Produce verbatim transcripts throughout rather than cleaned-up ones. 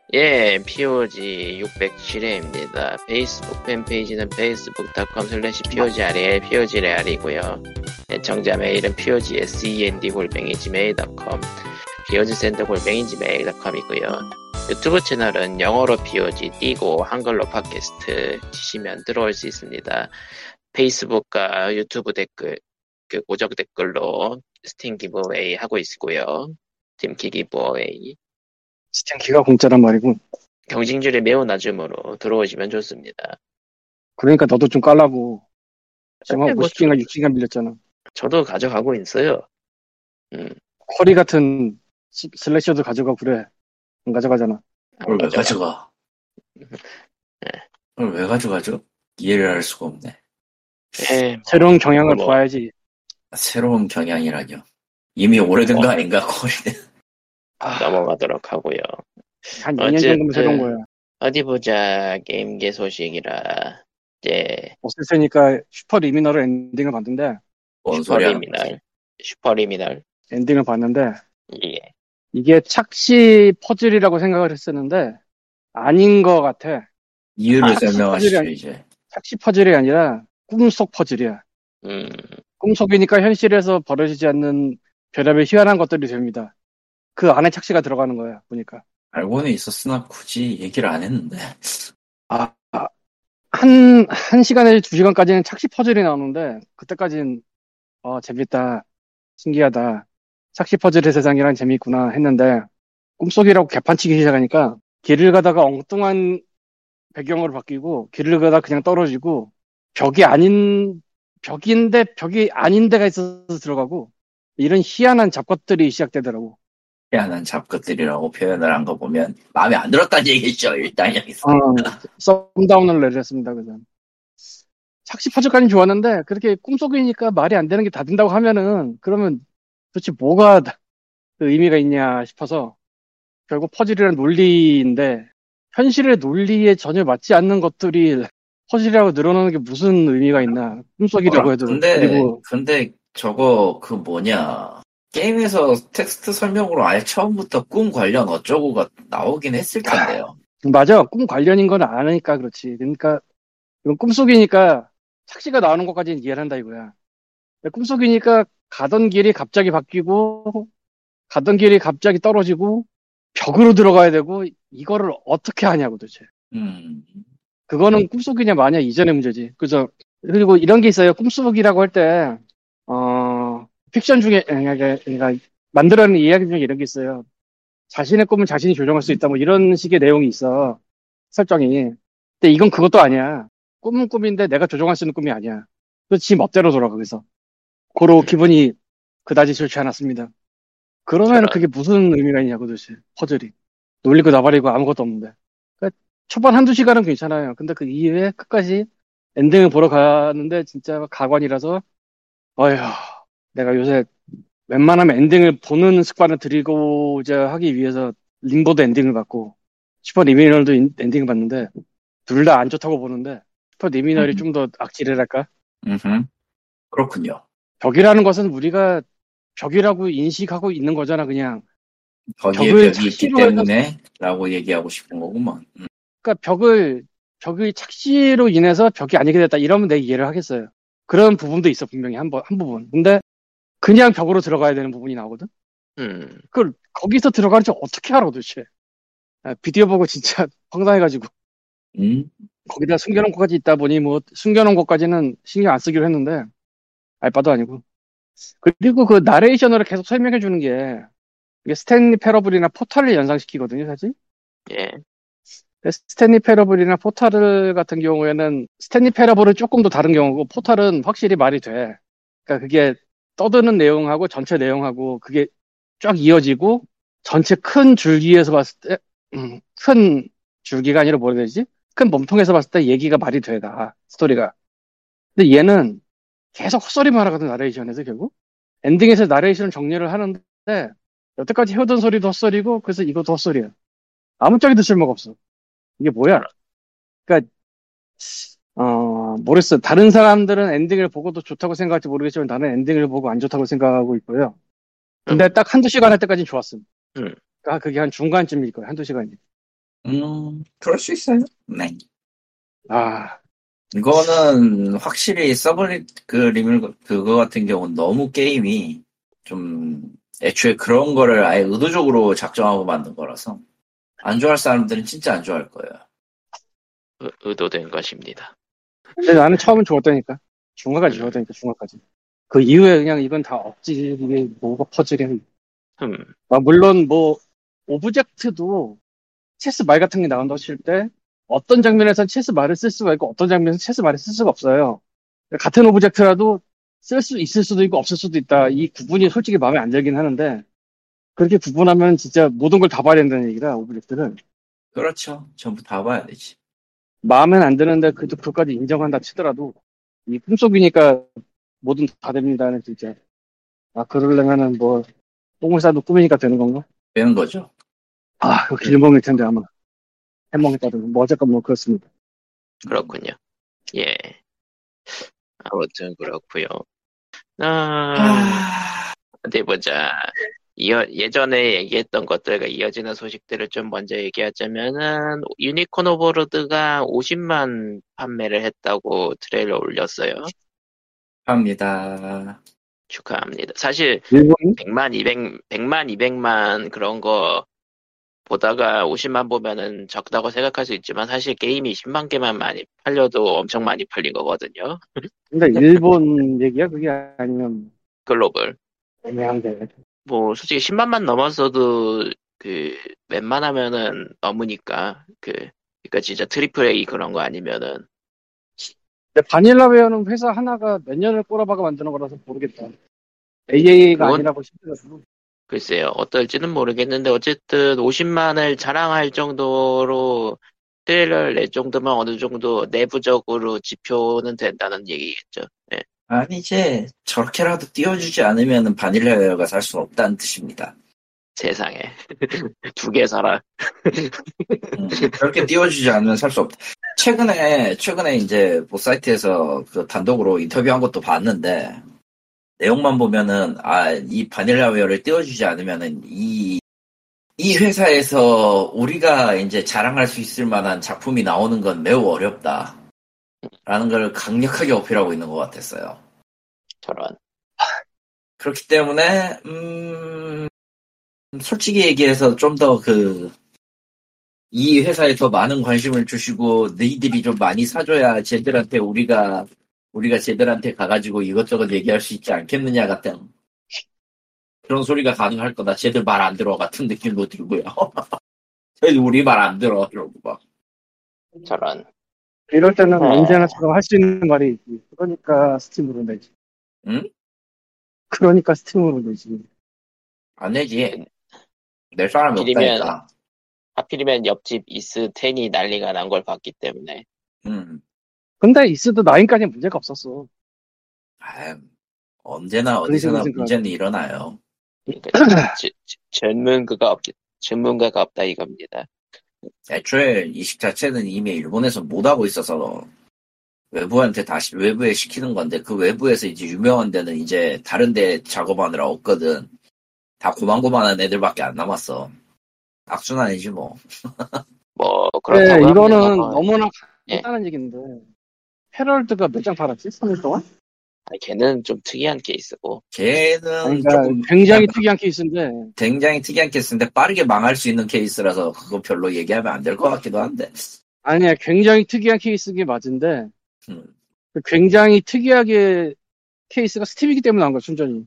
예, 피오지 육백칠 회입니다. 페이스북 팬페이지는 페이스북 닷컴 슬래시 피오지알엘, 피오지레알이고요. 애청자 메일은 피오지센드 골뱅이 지메일 닷컴, 피오지센터 골뱅이 지메일 닷컴이고요. 유튜브 채널은 영어로 피오지 띄고 한글로 팟캐스트 치시면 들어올 수 있습니다. 페이스북과 유튜브 댓글, 그 고정 댓글로 스팀 기브웨이 하고 있고요. 팀키 기브웨이. 스팀키가 공짜란 말이고. 경쟁률이 매우 낮으므로 들어오시면 좋습니다. 그러니까 너도 좀 깔라고. 지금 한 뭐 오십 기가 육십 기가 밀렸잖아. 저도 가져가고 있어요. 음. 커리 같은 시- 슬래셔도 가져가 그래. 안 가져가잖아. 그걸 왜 가져가? 그걸 왜 가져가죠? 이해를 할 수가 없네. 에, 뭐, 새로운 경향을 뭐, 봐야지. 새로운 경향이라뇨. 이미 오래된 뭐, 거 아닌가, 커리는. 아, 넘어가도록 하고요. 한 이 년 정도면 새로운 어쨌든 거야. 어디 보자. 게임계 소식이라 이제 없을 테니까 슈퍼 리미널을 엔딩을 봤는데, 뭔 소리 하는 거지? 슈퍼리미널, 슈퍼리미널 엔딩을 봤는데, 예. 이게 착시 퍼즐이라고 생각을 했었는데, 아닌 것 같아. 이유를 착시 퍼즐이 설명하시죠, 아니- 이제. 착시 퍼즐이 아니라 꿈속 퍼즐이야. 음, 꿈속이니까 현실에서 벌어지지 않는 별의별 희한한 것들이 됩니다. 그 안에 착시가 들어가는 거야, 보니까. 알고는 있었으나 굳이 얘기를 안 했는데. 아, 아, 한, 한 시간에 두 시간까지는 착시 퍼즐이 나오는데, 그때까진, 어, 재밌다, 신기하다, 착시 퍼즐의 세상이란 재밌구나 했는데, 꿈속이라고 개판치기 시작하니까, 길을 가다가 엉뚱한 배경으로 바뀌고, 길을 가다가 그냥 떨어지고, 벽이 아닌, 벽인데 벽이 아닌 데가 있어서 들어가고, 이런 희한한 잡것들이 시작되더라고. 희한한 잡것들이라고 표현을 한 거 보면 마음에 안 들었다는 얘기죠, 일단 여기서. 어, 썸다운을 내렸습니다, 그죠. 착시 퍼즐까지는 좋았는데, 그렇게 꿈속이니까 말이 안 되는 게 다 된다고 하면은, 그러면 도대체 뭐가 그 의미가 있냐 싶어서, 결국 퍼즐이란 논리인데, 현실의 논리에 전혀 맞지 않는 것들이 퍼즐이라고 늘어나는 게 무슨 의미가 있나. 꿈속이라고 해도. 근데, 그리고, 근데 저거 그 뭐냐. 게임에서 텍스트 설명으로 아예 처음부터 꿈 관련 어쩌고가 나오긴 했을 텐데요. 맞아. 꿈 관련인 건 아니까 그렇지. 그러니까, 이건 꿈속이니까 착시가 나오는 것까지는 이해를 한다 이거야. 근데 꿈속이니까 가던 길이 갑자기 바뀌고, 가던 길이 갑자기 떨어지고, 벽으로 들어가야 되고, 이거를 어떻게 하냐고 도대체. 음, 그거는 꿈속이냐 마냐 이전의 문제지. 그죠? 그리고 이런 게 있어요. 꿈속이라고 할 때, 어, 픽션 중에, 그러니까, 그러니까 만들어내는 이야기 중에 이런 게 있어요. 자신의 꿈은 자신이 조정할 수 있다. 뭐 이런 식의 내용이 있어. 설정이. 근데 이건 그것도 아니야. 꿈은 꿈인데 내가 조정할 수 있는 꿈이 아니야. 그래서 지 멋대로 돌아가, 그래서. 고로 기분이 그다지 좋지 않았습니다. 그러면 저런. 그게 무슨 의미가 있냐고 도대체. 퍼즐이. 놀리고 나발이고 아무것도 없는데. 그러니까 초반 한두 시간은 괜찮아요. 근데 그 이후에 끝까지 엔딩을 보러 가는데 진짜 가관이라서, 어휴, 내가 요새 웬만하면 엔딩을 보는 습관을 들이고자 하기 위해서 링보드 엔딩을 봤고, 슈퍼 리미널도 인- 엔딩을 봤는데, 둘 다 안 좋다고 보는데, 슈퍼 리미널이 음, 좀 더 악질이랄까? 음흠. 그렇군요. 벽이라는 것은 우리가 벽이라고 인식하고 있는 거잖아, 그냥. 거기에 벽을 벽이 있기 착시로 해서, 때문에 라고 얘기하고 싶은 거구먼. 음, 그러니까 벽을, 벽의 착시로 인해서 벽이 아니게 됐다. 이러면 내 이해를 하겠어요. 그런 부분도 있어, 분명히 한 번, 한 부분. 근데 그냥 벽으로 들어가야 되는 부분이 나오거든? 음, 그걸 거기서 들어가는지 어떻게 알아, 도대체. 아, 비디오 보고 진짜 황당해가지고. 음, 거기다 숨겨놓은 것까지 있다 보니 뭐 숨겨놓은 것까지는 신경 안 쓰기로 했는데, 알바도 아니고. 그리고 그 나레이션으로 계속 설명해 주는 게, 이게 스탠리 패러블이나 포탈을 연상시키거든요, 사실. 예. 근데 스탠리 패러블이나 포탈 같은 경우에는 스탠리 패러블은 조금 더 다른 경우고, 포탈은 확실히 말이 돼. 그러니까 그게 떠드는 내용하고 전체 내용하고 그게 쫙 이어지고, 전체 큰 줄기에서 봤을 때, 음, 큰 줄기가 아니라 뭐라 해야 되지? 큰 몸통에서 봤을 때 얘기가 말이 돼, 다 스토리가. 근데 얘는 계속 헛소리만 하거든, 나레이션에서 결국. 엔딩에서 나레이션을 정리를 하는데, 여태까지 해오던 소리도 헛소리고, 그래서 이것도 헛소리야. 아무짝에도 쓸모가 없어. 이게 뭐야? 그러니까, 어, 모르겠어. 다른 사람들은 엔딩을 보고도 좋다고 생각할지 모르겠지만, 나는 엔딩을 보고 안 좋다고 생각하고 있고요. 근데 음, 딱 한두 시간 할 때까지는 좋았음. 음. 그러니까 그게 한 중간쯤일 거야, 한두 시간이. 음, 그럴 수 있어요. 네. 아, 이거는 확실히 서브릿 그 리밀 그거 같은 경우는 너무 게임이 좀 애초에 그런 거를 아예 의도적으로 작정하고 만든 거라서 안 좋아할 사람들은 진짜 안 좋아할 거예요. 의- 의도된 것입니다. 근데 나는 처음은 좋았다니까. 중화까지 음, 좋았다니까, 중화까지. 그 이후에 그냥 이건 다 억지, 이게 뭐가 퍼즐이야. 흠, 아, 물론 뭐, 오브젝트도 체스 말 같은 게 나온다고 칠 때, 어떤 장면에서 체스 말을 쓸 수가 있고, 어떤 장면에서 체스 말을 쓸 수가 없어요. 같은 오브젝트라도 쓸 수 있을 수도 있고, 없을 수도 있다. 이 구분이 솔직히 마음에 안 들긴 하는데, 그렇게 구분하면 진짜 모든 걸 다 봐야 된다는 얘기라, 오브젝트를. 그렇죠. 전부 다 봐야 되지. 마음엔 안 드는데, 그래도 그것까지 인정한다 치더라도, 이 꿈속이니까 뭐든 다 됩니다는 진짜. 아, 그러려면은 뭐, 똥을 싸도 꿈이니까 되는 건가? 되는 거죠. 아, 그 길몽일 텐데, 아마. 해몽했다든. 뭐, 어쨌건 뭐, 그렇습니다. 그렇군요. 예, 아무튼 그렇고요. 아, 아, 어디 보자. 이어, 예전에 얘기했던 것들과 이어지는 소식들을 좀 먼저 얘기하자면은, 유니콘 오버로드가 오십만 판매를 했다고 트레일러 올렸어요. 합니다. 축하합니다. 사실, 일본이? 백만, 이백, 백만, 이백만 그런 거 보다가 오십만 보면은 적다고 생각할 수 있지만, 사실 게임이 십만 개만 많이 팔려도 엄청 많이 팔린 거거든요. 근데 일본 얘기야? 그게 아니면 글로벌. 애매한데. 뭐, 솔직히 십만만 넘었어도, 그, 웬만하면은 넘으니까, 그, 그니까 진짜 트리플 A 그런 거 아니면은, 근데 바닐라웨어는 회사 하나가 몇 년을 꼬라박아 만드는 거라서 모르겠다. 에이에이가 그건 아니라고 싶더라도. 글쎄요, 어떨지는 모르겠는데, 어쨌든 오십만을 자랑할 정도로 트레일러를 낼 정도면 어느 정도 내부적으로 지표는 된다는 얘기겠죠. 예, 아니 이제 저렇게라도 띄워주지 않으면 바닐라웨어가 살 수 없다는 뜻입니다. 세상에. 두 개 사라. 음, 저렇게 띄워주지 않으면 살 수 없다. 최근에 최근에 이제 뭐 사이트에서 그 단독으로 인터뷰한 것도 봤는데 내용만 보면은 아 이 바닐라웨어를 띄워주지 않으면은 이 이 회사에서 우리가 이제 자랑할 수 있을 만한 작품이 나오는 건 매우 어렵다. 라는 걸 강력하게 어필하고 있는 것 같았어요. 저런. 그렇기 때문에 음 솔직히 얘기해서 좀 더 그 이 회사에 더 많은 관심을 주시고 너희들이 좀 많이 사줘야 쟤들한테 우리가 우리가 쟤들한테 가가지고 이것저것 얘기할 수 있지 않겠느냐 같은 그런 소리가 가능할 거다. 쟤들 말 안 들어 같은 느낌도 들고요. 쟤들 우리 말 안 들어 이러고 막. 저런. 이럴 때는 아, 언제나처럼 할 수 있는 말이 있지. 그러니까 스팀으로 내지. 응? 그러니까 스팀으로 내지. 안 내지. 낼 사람이 하필이면, 없다니까. 하필이면 옆집 이스 텐이 난리가 난 걸 봤기 때문에. 음. 근데 있어도 나인까지 문제가 없었어. 아, 언제나 근리적으로 어디서나 생각하면. 문제는 일어나요. 그러니까, 지- 지- 전문가가 없, 전문가가 없다 이겁니다. 애초에 이식 자체는 이미 일본에서 못하고 있어서 외부한테 다시 외부에 시키는 건데 그 외부에서 이제 유명한 데는 이제 다른 데 작업하느라 없거든. 다 고만고만한 애들밖에 안 남았어. 악순환이지 뭐. 뭐, 네, 그렇다고 하면, 이거는 너무나 예. 간단한 얘기인데. 헤럴드가 몇 장 팔았지? 삼 일 동안? 아니, 걔는 좀 특이한 케이스고. 아니, 걔는 그러니까 조금 굉장히 특이한 케이스인데. 굉장히 특이한 케이스인데 빠르게 망할 수 있는 케이스라서 그거 별로 얘기하면 안 될 것 같기도 한데. 아니야, 굉장히 특이한 케이스인 게 맞은데. 음, 그 굉장히 특이하게 케이스가 스팀이기 때문에 나온 거야, 순전히.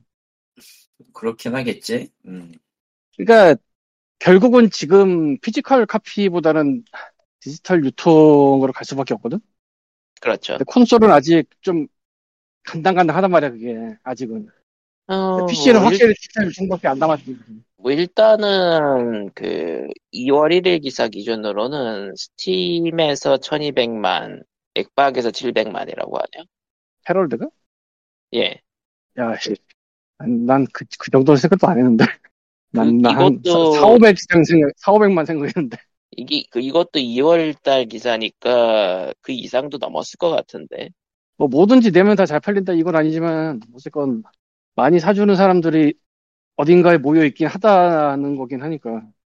그렇긴 하겠지. 음, 그러니까 결국은 지금 피지컬 카피보다는 디지털 유통으로 갈 수밖에 없거든? 그렇죠. 근데 콘솔은 아직 좀 간당간당하단 말이야, 그게. 아직은. 어, 피씨는 뭐, 일, 확실히 디지털 유통밖에 안 남았지. 뭐 일단은, 그, 이월 일일 기사 기준으로는 스팀에서 천이백만, 엑박에서 칠백만이라고 하네요. 헤럴드가? 예. 야, 씨. 난 그, 그 정도는 생각도 안 했는데. 그, 난, 나한 이것도, 사오백 생각, 사오백만 생각했는데. 이게, 그, 이것도 이월 달 기사니까 그 이상도 넘었을 것 같은데. 뭐 뭐든지 내면 다 잘 팔린다 이건 아니지만, 어쨌건 많이 사주는 사람들이 어딘가에 모여 있긴 하다는 거긴 하니까.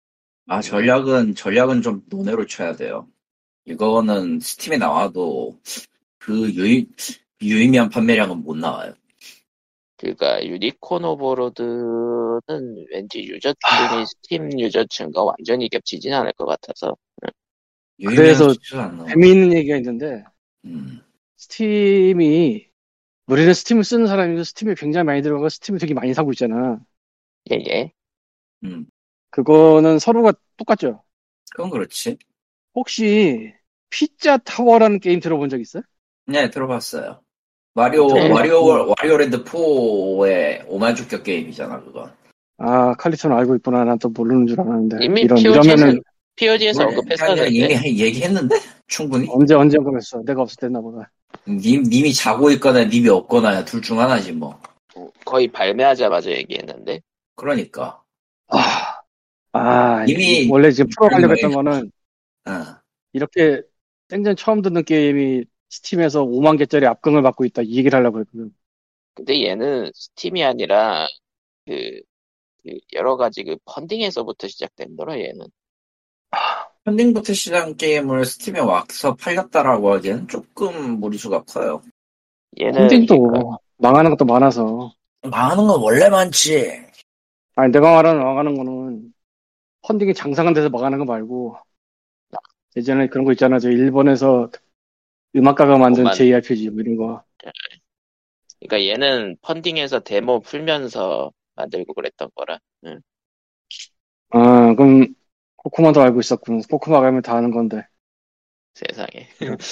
아, 전략은, 전략은 좀 논외로 쳐야 돼요. 이거는 스팀에 나와도 그 유의, 유의미한 판매량은 못 나와요. 그러니까 유니콘 오버로드는 왠지 아, 유저층이 스팀 유저층과 완전히 겹치진 않을 것 같아서. 유의미한 그래서 수치가 안 나와. 재미있는 얘기가 있는데, 음. 스팀이, 우리는 스팀을 쓰는 사람이고 스팀이 굉장히 많이 들어가고 스팀을 되게 많이 사고 있잖아. 예예. 음. 그거는 서로가 똑같죠. 그건 그렇지. 혹시 피자 타워라는 게임 들어본 적 있어요? 네, 들어봤어요. 마리오, 저는 네. 마리오, 음, 와리오랜드 사의 오마주격 게임이잖아, 그건. 아, 칼리토는 알고 있구나. 난 또 모르는 줄 알았는데. 이미 이런, 피오지에서 이러면은 피오지에서 원래, 아니, 언급했었는데. 이미 얘기했는데? 충분히? 언제, 언제 언급했어. 내가 없을 때나 보다. 님, 님이 자고 있거나 님이 없거나 둘 중 하나지, 뭐. 거의 발매하자마자 얘기했는데. 그러니까. 아, 아, 이- 이미, 원래 지금 저기 풀어가려고 뭐야, 했던 거는 어. 이렇게 생전 처음 듣는 게임이 스팀에서 오만 개짜리 압금을 받고 있다. 이 얘기를 하려고 했거든. 근데 얘는 스팀이 아니라 그, 그 여러 가지 그 펀딩에서부터 시작된 거라 얘는. 펀딩부터 시작한 게임을 스팀에 와서 팔렸다라고 하기엔 조금 무리수가 커요. 얘는 그러니까 펀딩도 망하는 것도 많아서. 망하는 건 원래 많지. 아니, 내가 말하는 망하는 거는 펀딩이 장사가 돼서 망하는 거 말고 예전에 그런 거 있잖아. 저 일본에서 음악가가 만든 그것만. 제이알피지 뭐 이런 거. 그러니까 얘는 펀딩에서 데모 풀면서 만들고 그랬던 거라. 응, 아, 그럼 코코마도 알고 있었군. 코코마 가면 다 아는 건데. 세상에.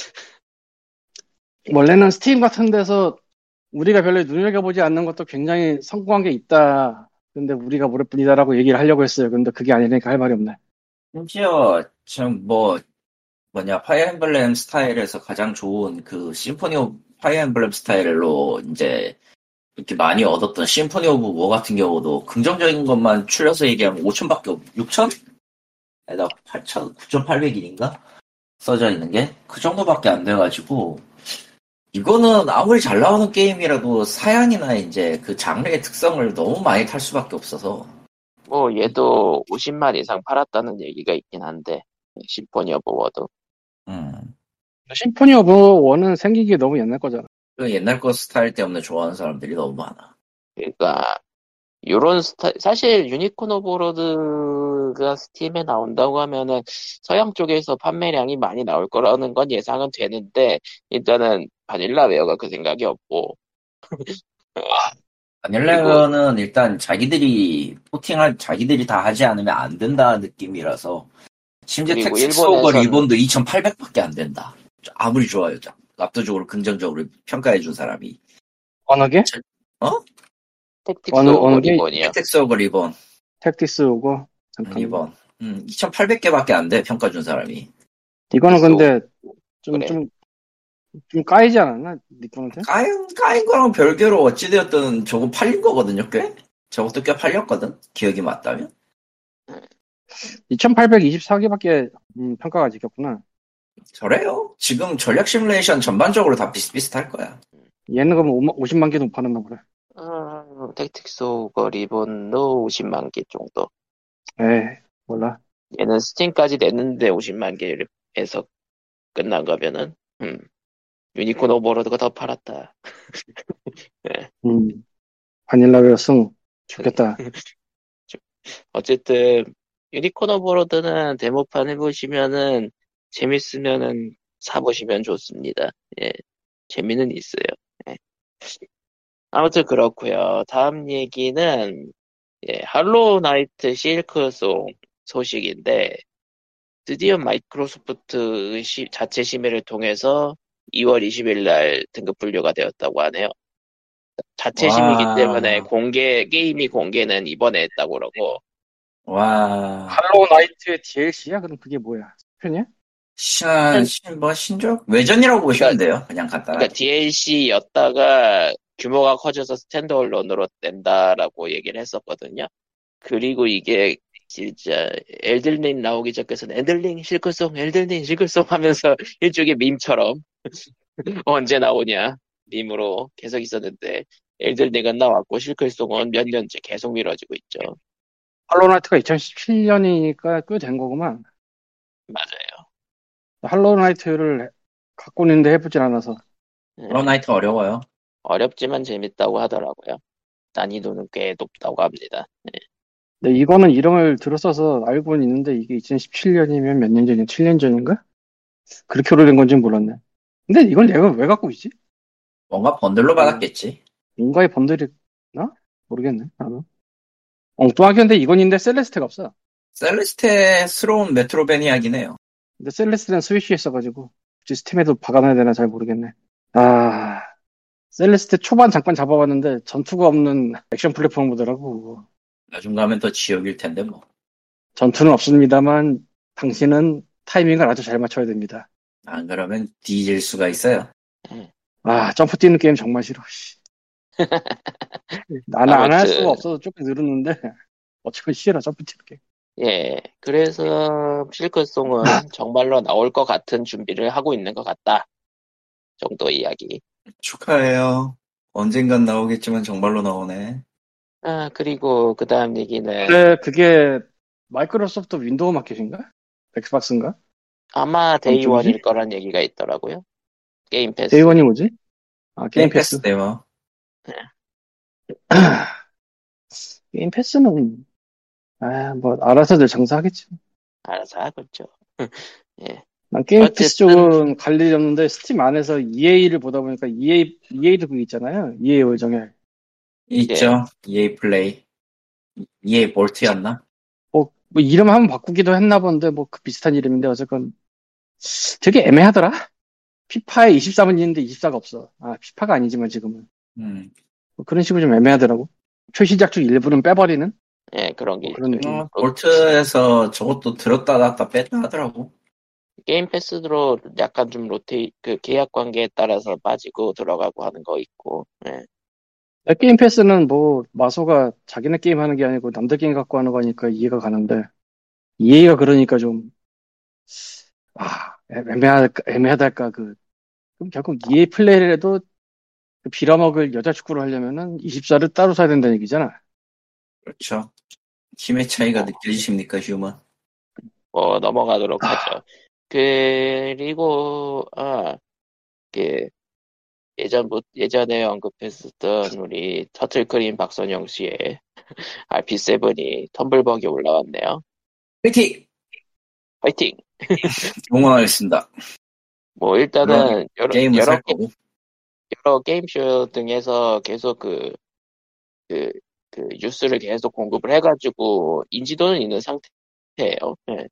원래는 스팀 같은 데서 우리가 별로 눈여겨보지 않는 것도 굉장히 성공한 게 있다. 근데 우리가 모를 뿐이다라고 얘기를 하려고 했어요. 근데 그게 아니니까 할 말이 없네. 심지어 지금 뭐 뭐냐 파이어 엠블렘 스타일에서 가장 좋은 그 심포니 오브 파이어 엠블렘 스타일로 이제 이렇게 많이 얻었던 심포니 오브 워 같은 경우도 긍정적인 것만 추려서 얘기하면 오천밖에 없, 육천? 에다 팔천, 구천팔백일인가? 써져 있는 게? 그 정도밖에 안 돼가지고, 이거는 아무리 잘 나오는 게임이라도 사양이나 이제 그 장르의 특성을 너무 많이 탈 수밖에 없어서, 뭐 얘도 오십만 이상 팔았다는 얘기가 있긴 한데 심포니 오브 워도. 음. 심포니 오브 원은 생기기 너무 옛날 거잖아. 그 옛날 거 스타일 때문에 좋아하는 사람들이 너무 많아. 그러니까 요런 스타 사실 유니콘 오버로드가 스팀에 나온다고 하면은 서양 쪽에서 판매량이 많이 나올 거라는 건 예상은 되는데 일단은 바닐라웨어가 그 생각이 없고 그리고 바닐라는 일단 자기들이 포팅할 자기들이 다 하지 않으면 안 된다 느낌이라서 심지어 그리고 텍스스 오버 일본에선 리본도 이천팔백밖에 안 된다. 아무리 좋아요. 압도적으로 긍정적으로 평가해준 사람이. 어느 게? 어? 택틱스 어느, 오브 어느 게 리본이요. 텍스 오버 리본. 택티스 오고? 잠깐만. 리본. 음, 이천팔백 개밖에 안 돼. 평가준 사람이. 이거는 택틱스 오 근데 좀, 그래. 좀, 좀 까이지 않았나? 니꺼한테? 까인, 까인 거랑 별개로 어찌되었든 저거 팔린 거거든요, 꽤? 저것도 꽤 팔렸거든? 기억이 맞다면? 이천팔백이십사 개밖에 음, 평가가 지켰구나. 저래요. 지금 전략 시뮬레이션 전반적으로 다 비슷비슷할 거야. 얘는 그럼 오십만 개도 못 파는가 보네. 음, 택틱스 오브 리본도 오십만 개 정도. 에이, 몰라. 얘는 스팀까지 냈는데 오십만 개에서 끝난 거면은 음, 유니콘 오버로드가 더 팔았다. 네. 음, 바닐라웨어 승. 좋겠다. 어쨌든 유니콘 오버로드는 데모판 해보시면은 재밌으면은 사보시면 좋습니다. 예, 재미는 있어요. 예. 아무튼 그렇고요. 다음 얘기는 예, 할로우 나이트 실크송 소식인데 드디어 마이크로소프트 시- 자체 심의를 통해서 이월 이십일 날 등급 분류가 되었다고 하네요. 자체 심의이기 때문에 와, 공개 게임이 공개는 이번에 했다고 그러고 와, 할로우 나이트의 디엘씨야? 그럼 그게 뭐야? 편이야? 신, 신, 뭐, 신작? 외전이라고 보시면 그러니까 돼요. 그냥 그러니까 간단하게. 디엘씨였다가 규모가 커져서 스탠드얼론으로 낸다라고 얘기를 했었거든요. 그리고 이게 진짜 엘들링 나오기 전까지는 엘들링 실크송 엘들링 실크송 하면서 일종의 밈처럼 언제 나오냐 밈으로 계속 있었는데 엘들링은 나왔고 실크송은 몇 년째 계속 미뤄지고 있죠. 할로우나이트가 이천십칠 년이니까 꽤 된 거구만. 맞아요. 할로우나이트를 갖고 있는데 해보진 않아서. 예, hollow 어려워요. 어렵지만 재밌다고 하더라고요. 난이도는 꽤 높다고 합니다. 근데 이거는 이름을 들었어서 알고는 있는데 이게 이천십칠 년이면 몇 년 전이야? 칠 년 전인가? 그렇게 오래된 건지는 몰랐네. 근데 이걸 내가 왜 갖고 있지? 뭔가 번들로 음. 받았겠지. 뭔가의 번들이 나? 모르겠네. 나도. 엉뚱하게 근데 이건 있는데 셀레스테가 없어. 셀레스테스러운 메트로베니아긴 해요. 근데 셀레스테는 스위치에 있어가지고 혹시 스팀에도 박아놔야 되나 잘 모르겠네. 아, 셀레스테 초반 잠깐 잡아봤는데 전투가 없는 액션 플랫폼이더라고. 나중 가면 더 지옥일 텐데 뭐. 전투는 없습니다만 당신은 타이밍을 아주 잘 맞춰야 됩니다. 안 그러면 뒤질 수가 있어요. 아, 점프 뛰는 게임 정말 싫어. 씨. 나는 안 할 아무튼 수가 없어서 조금 늘었는데 어차피 싫어 점프 뛰는 게임. 예, 그래서 실크송은 정말로 나올 것 같은 준비를 하고 있는 것 같다 정도 이야기. 축하해요. 언젠간 나오겠지만 정말로 나오네. 아, 그리고 그 다음 얘기는 근데 그게 마이크로소프트 윈도우 마켓인가? 엑스박스인가? 아마 안쪽이지? 데이원일 거란 얘기가 있더라고요. 게임 패스. 데이원이 뭐지? 아, 게임 게임 패스. 패스 데모. 게임 패스는 아, 뭐 알아서들 장사하겠지. 알아서 하고 있죠. 예. 난 게임 패스 어쨌든 쪽은 갈 일이 없는데 스팀 안에서 이에이를 보다 보니까 이에이 이에이도 그게 있잖아요. 이에이 월정에 있죠. 이에이 플레이. 이에이 볼트였나? 뭐, 뭐 이름 한번 바꾸기도 했나 본데 뭐 그 비슷한 이름인데 어쨌건 되게 애매하더라. 피파에 이십사만 있는데 이십사가 없어. 아, 피파가 아니지만 지금은 음. 뭐 그런 식으로 좀 애매하더라고. 최신작 중 일부는 빼버리는 예, 그런 게 뭐 그런 있죠. 느낌. 어, 볼트에서 저것도 들었다 놨다 뺐다 하더라고. 게임 패스로 약간 좀 로테이 그 계약 관계에 따라서 빠지고 들어가고 하는 거 있고. 예. 게임 패스는 뭐 마소가 자기네 게임 하는 게 아니고 남들 게임 갖고 하는 거니까 이해가 가는데 이해가 그러니까 좀 아, 애매하달까, 애매하달까 그 그럼 결국 이에이 플레이를 해도 그 빌어먹을 여자 축구를 하려면은 이십사를 따로 사야 된다는 얘기잖아. 그렇죠. 힘의 차이가 어. 느껴지십니까, 휴먼? 뭐 넘어가도록 아. 하죠. 그리고 아, 그 예전 뭐 예전에 언급했었던 우리 터틀크림 박선영 씨의 알피 세븐이 텀블벅에 올라왔네요. 화이팅! 화이팅! 응원하겠습니다. 뭐 일단은 여러 게임을 여러, 살 게, 거고. 여러 게임쇼 등에서 계속 그 그, 그 뉴스를 계속 공급을 해가지고 인지도는 있는 상태예요. 네.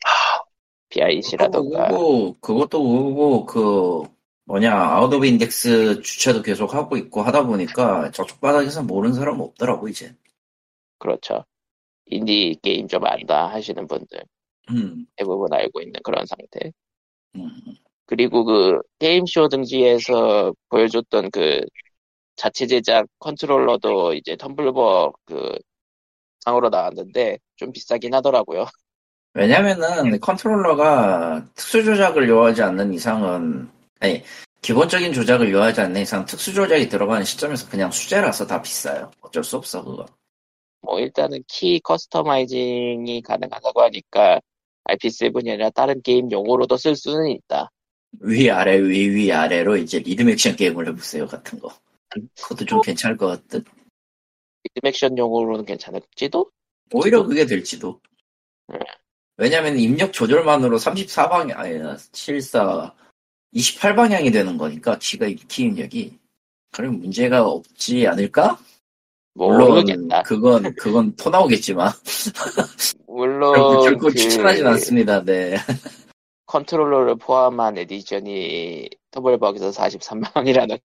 그것도 비아이씨라던가 그거고, 그것도 그거고, 그, 뭐냐, 아웃 오브 인덱스 주최도 계속 하고 있고 하다 보니까 저쪽 바닥에서 모르는 사람 없더라고, 이제. 그렇죠. 인디 게임 좀 안다 하시는 분들 음, 대부분 알고 있는 그런 상태. 음. 그리고 그 게임쇼 등지에서 보여줬던 그 자체 제작 컨트롤러도 이제 텀블벅 그 상으로 나왔는데 좀 비싸긴 하더라고요. 왜냐면은 컨트롤러가 특수 조작을 요하지 않는 이상은, 아니, 기본적인 조작을 요하지 않는 이상 특수 조작이 들어가는 시점에서 그냥 수제라서 다 비싸요. 어쩔 수 없어, 그거. 뭐 일단은 키 커스터마이징이 가능하다고 하니까 알피 세븐이 아니라 다른 게임 용어로도 쓸 수는 있다. 위아래, 위, 위아래로 이제 리듬 액션 게임을 해보세요, 같은 거. 그것도 좀 괜찮을 것 같듯. 리듬 액션 용어로는 괜찮을지도? 오히려 그게 될지도. 네. 왜냐면 입력 조절만으로 삼십사 방향, 아니, 실사 이십팔 방향이 되는 거니까, 키가, 키 입력이. 그럼 문제가 없지 않을까? 물론, 모르겠다. 그건, 그건 토 나오겠지만. 물론 결코, 결코 그 추천하진 않습니다, 네. 컨트롤러를 포함한 에디션이 터블벅에서 사십삼만 원이라는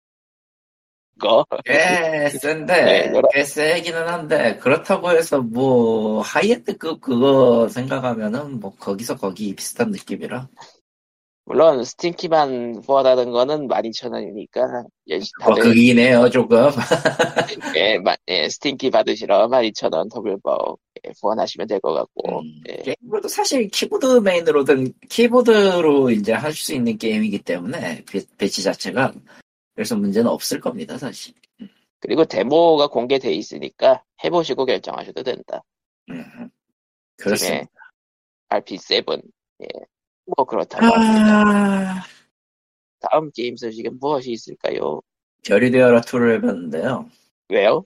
거. 꽤 센데, 네, 그럼- 꽤 세기는 한데, 그렇다고 해서 뭐, 하이엔드급 그거 생각하면은, 뭐, 거기서 거기 비슷한 느낌이라. 물론 스팀키만 포함하는 거는 만 이천 원이니까 뭐, 다들 그긴 해요, 조금. 예, 마- 예, 스팀키 받으시러 만 이천 원 터블벅 예, 후원하시면 될 것 같고 음, 예. 게임보드 사실 키보드 메인으로든 키보드로 이제 할 수 있는 게임이기 때문에 배, 배치 자체가 그래서 문제는 없을 겁니다 사실. 그리고 데모가 공개돼 있으니까 해보시고 결정하셔도 된다. 음, 팀의 그렇습니다. 알피 세븐. 예. 뭐 그렇다고 합니다. 아, 다음 게임 소식은 무엇이 있을까요? 별이 되어라 이를 해봤는데요. 왜요?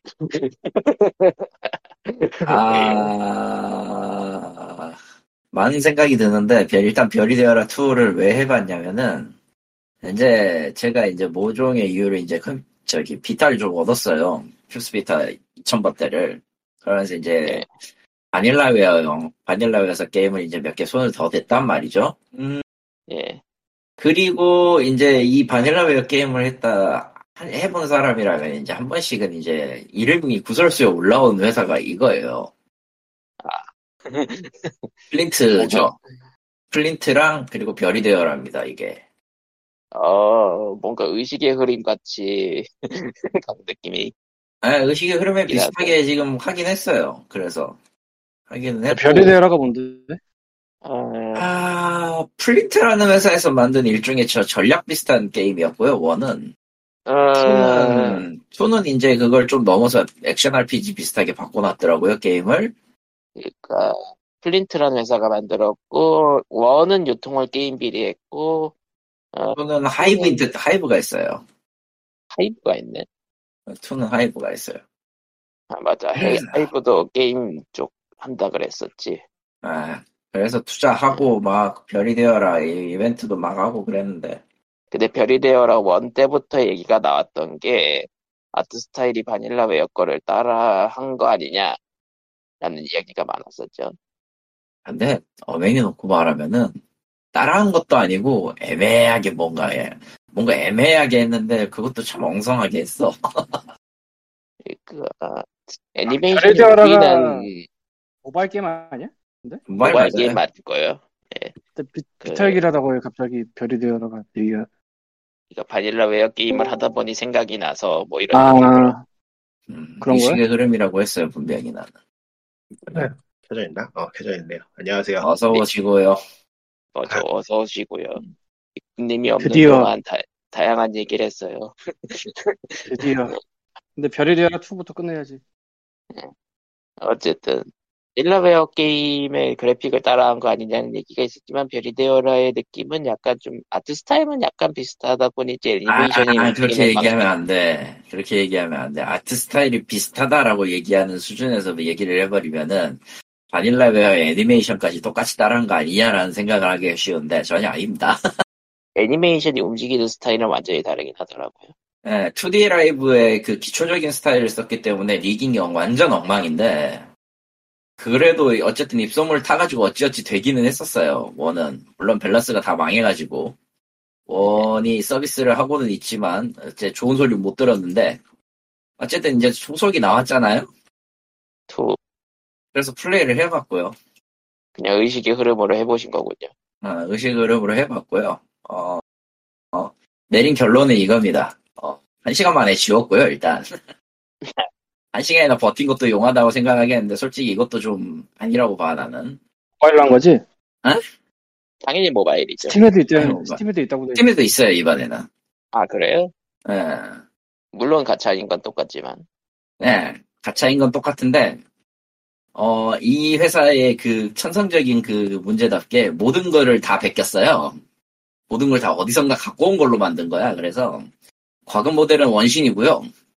왜요? 아, 많은 생각이 드는데, 별, 일단 별이 되어라 이를 왜 해봤냐면은, 이제 제가 이제 모종의 이유로 이제 컴- 저기 비타를 좀 얻었어요. 플스 비타 이천 번대를. 그러면서 이제 예, 바닐라웨어용, 바닐라웨어에서 게임을 이제 몇 개 손을 더 댔단 말이죠. 음, 예. 그리고 이제 이 바닐라웨어 게임을 했다, 한- 해본 사람이라면 이제 한 번씩은 이제 이름이 구설수에 올라온 회사가 이거예요. 뭔가, 플린트죠. 플린트랑 그리고 별이 되어랍니다, 이게. 어, 뭔가 의식의 흐름 같이 가는 느낌이 아, 의식의 흐름에 있긴 한데. 비슷하게 지금 하긴 했어요. 그래서 하기는 별이 했고, 되어라가 뭔데? 어, 아, 플린트라는 회사에서 만든 일종의 저 전략 비슷한 게임이었고요, 원은. 어, 투는, 투는 이제 그걸 좀 넘어서 액션 알피지 비슷하게 바꿔놨더라고요, 게임을. 그러니까 플린트라는 회사가 만들었고 원은 유통을 게임 비리했고 어, 투는 하이브, 투는 인트, 하이브가 있어요. 하이브가 있네. 투는 하이브가 있어요. 아 맞아. 헤이, 그래서, 하이브도 게임 쪽 한다 그랬었지. 아, 그래서 음. 투자하고 막 별이 되어라 이 이벤트도 막 하고 그랬는데, 근데 별이 되어라 원 때부터 얘기가 나왔던 게 아트 스타일이 바닐라 웨어 거를 따라 한 거 아니냐라는 이야기가 많았었죠. 근데 어맹이 놓고 말하면은, 따라한 것도 아니고 애매하게 뭔가 예, 뭔가 애매하게 했는데 그것도 참 엉성하게 했어. 그 어, 별이 애니메이션이 되어라가 우기는 모바일 게임 아니야? 근데? 정말 모바일 게임 맞아요. 맞을 거예요. 예. 근데 비, 비타 그 얘기를 하다가 왜 갑자기 별이 되어라가 얘기가. 그러니까 바닐라 웨어 게임을 하다 보니 생각이 나서 뭐 이런 느낌으로. 아, 음, 그런 거야? 의식의 흐름이라고 했어요 분명히 나는. 네, 켜져 있나? 어, 켜져 있네요. 안녕하세요. 어서 네, 오시고요. 어저 어서 오시고요. 님이 없는 드디어, 동안 다, 다양한 얘기를 했어요. 드디어. 근데 별이 되어라 이부터 끝내야지. 어쨌든 바닐라웨어 게임의 그래픽을 따라한 거 아니냐는 얘기가 있었지만 베리데어라의 느낌은 약간 좀 아트 스타일은 약간 비슷하다 보니 이제 애니메이션이 아, 그렇게 움직이는 얘기하면 방식. 안 돼. 그렇게 얘기하면 안 돼. 아트 스타일이 비슷하다라고 얘기하는 수준에서 얘기를 해버리면은 바닐라웨어 애니메이션까지 똑같이 따라한 거 아니냐라는 생각을 하기 쉬운데 전혀 아닙니다. 애니메이션이 움직이는 스타일은 완전히 다르긴 하더라고요. 예, 투디 라이브의 그 기초적인 스타일을 썼기 때문에 리깅이 완전 엉망인데 그래도 어쨌든 입소문을 타가지고 어찌어찌 되기는 했었어요. 원은 물론 밸런스가 다 망해가지고 원이 서비스를 하고는 있지만 제 좋은 소리 못 들었는데 어쨌든 이제 후속이 나왔잖아요. 투 그래서 플레이를 해봤고요. 그냥 의식의 흐름으로 해보신 거군요. 어, 의식 흐름으로 해봤고요. 어, 어, 내린 결론은 이겁니다. 어, 한 시간 만에 지웠고요. 일단 한 시간이나 버틴 것도 용하다고 생각하겠는데 솔직히 이것도 좀 아니라고 봐 나는. 모바일로 한 거지? 어? 당연히 모바일이죠. 스팀에도 있대, 아니, 뭐, 스팀에도 있다고 돼. 팀에도 있어요 이번에는. 아 그래요? 예, 물론 가차인 건 똑같지만. 예, 가차인 건 똑같은데 어, 이 회사의 그 천성적인 그 문제답게 모든 거를 다 베꼈어요. 모든 걸 다 어디선가 갖고 온 걸로 만든 거야. 그래서 과금 모델은 원신이고요.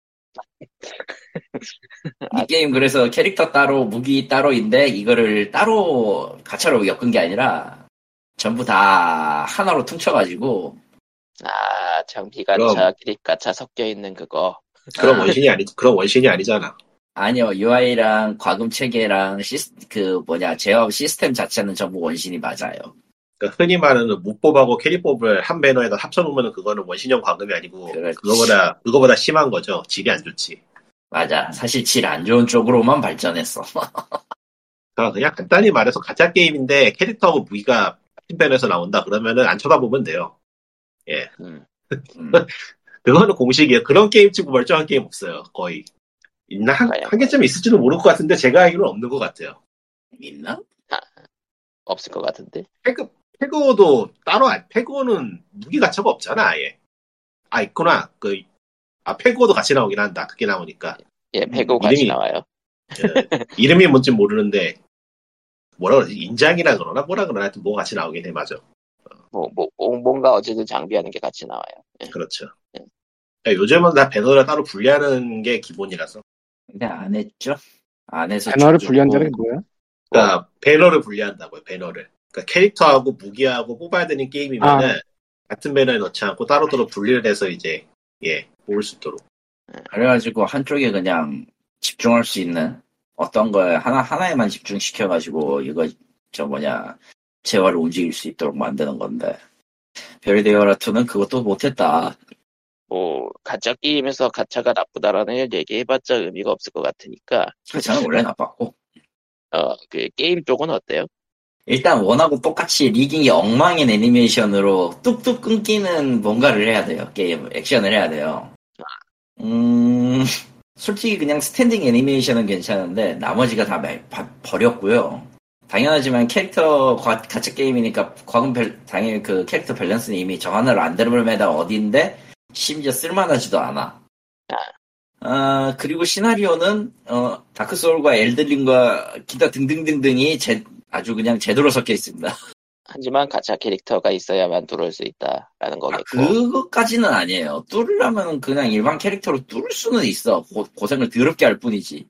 이 게임 그래서 캐릭터 따로 무기 따로인데 이거를 따로 가차로 엮은 게 아니라 전부 다 하나로 퉁쳐가지고 아 장비 그럼, 가차, 기립 가차 섞여 있는 그거. 그런 아, 원신이 아니, 그런 원신이 아니잖아. 아니요 유아이랑 과금 체계랑 시스 그 뭐냐 제어 시스템 자체는 전부 원신이 맞아요. 그러니까 흔히 말하는 무법하고 캐리법을 한 배너에다 합쳐놓으면 그거는 원신형 과금이 아니고, 그렇지. 그거보다, 그거보다 심한 거죠. 질이 안 좋지. 맞아. 사실 질 안 좋은 쪽으로만 발전했어. 그러니까 그냥 간단히 말해서 가짜 게임인데 캐릭터하고 무기가 같은 배너에서 나온다. 그러면은 안 쳐다보면 돼요. 예. 음. 음, 그거는 공식이에요. 그런 게임 치고 멀쩡한 게임 없어요. 거의. 있나? 한, 과연 한 개쯤 있을지도 모를 것 같은데 제가 알기로는 없는 것 같아요. 있나? 아, 없을 것 같은데. 페그, 페그오도 따로, 안- 페그오는 무기 가차가 없잖아, 아예. 아, 있구나. 그, 아, 페그오도 같이 나오긴 한다. 그게 나오니까. 예, 음, 배구 같이 이름이, 나와요. 그, 이름이 뭔지 모르는데 뭐라 그러지? 인장이라 그러나 뭐라 그러나 하여튼 뭐 같이 나오긴 해. 맞아. 뭐, 뭐, 뭐, 뭔가 어쨌든 장비하는 게 같이 나와요. 예. 그렇죠. 예. 그러니까 요즘은 다 배너를 따로 분리하는 게 기본이라서. 근데 안 했죠. 안 해서 배너를 좀 분리한다는 게 좋고. 뭐야? 그러니까 배너를 분리한다고요. 배너를. 그러니까 캐릭터하고 무기하고 뽑아야 되는 게임이면은 아. 같은 배너에 넣지 않고 따로따로 분리를 해서 이제 예 모을 수 있도록. 그래가지고 한쪽에 그냥 집중할 수 있는 어떤 거에 하나 하나에만 집중시켜가지고 이거 저 뭐냐 재화를 움직일 수 있도록 만드는 건데 베리데어라투는 그것도 못했다. 뭐, 가짜 게임에서 가차가 나쁘다라는 얘기 해봤자 의미가 없을 것 같으니까, 저는 원래 나빴고 어, 그, 게임 쪽은 어때요? 일단 원하고 똑같이 리깅이 엉망인 애니메이션으로 뚝뚝 끊기는 뭔가를 해야 돼요. 게임 액션을 해야 돼요. 음 솔직히 그냥 스탠딩 애니메이션은 괜찮은데 나머지가 다 말- 바- 버렸고요. 당연하지만 캐릭터 과- 가짜 게임이니까 과금 밸- 당연히 그 캐릭터 밸런스는 이미 정하나로 안 들어올매다 어딘데 심지어 쓸만하지도 않아. 아, 그리고 시나리오는 어, 다크 소울과 엘든링과 기타 등등등등이 제- 아주 그냥 제대로 섞여 있습니다. 하지만 가짜 캐릭터가 있어야만 뚫을 수 있다라는 아, 거겠고. 그것까지는 아니에요. 뚫으려면 그냥 일반 캐릭터로 뚫을 수는 있어. 고, 고생을 더럽게 할 뿐이지.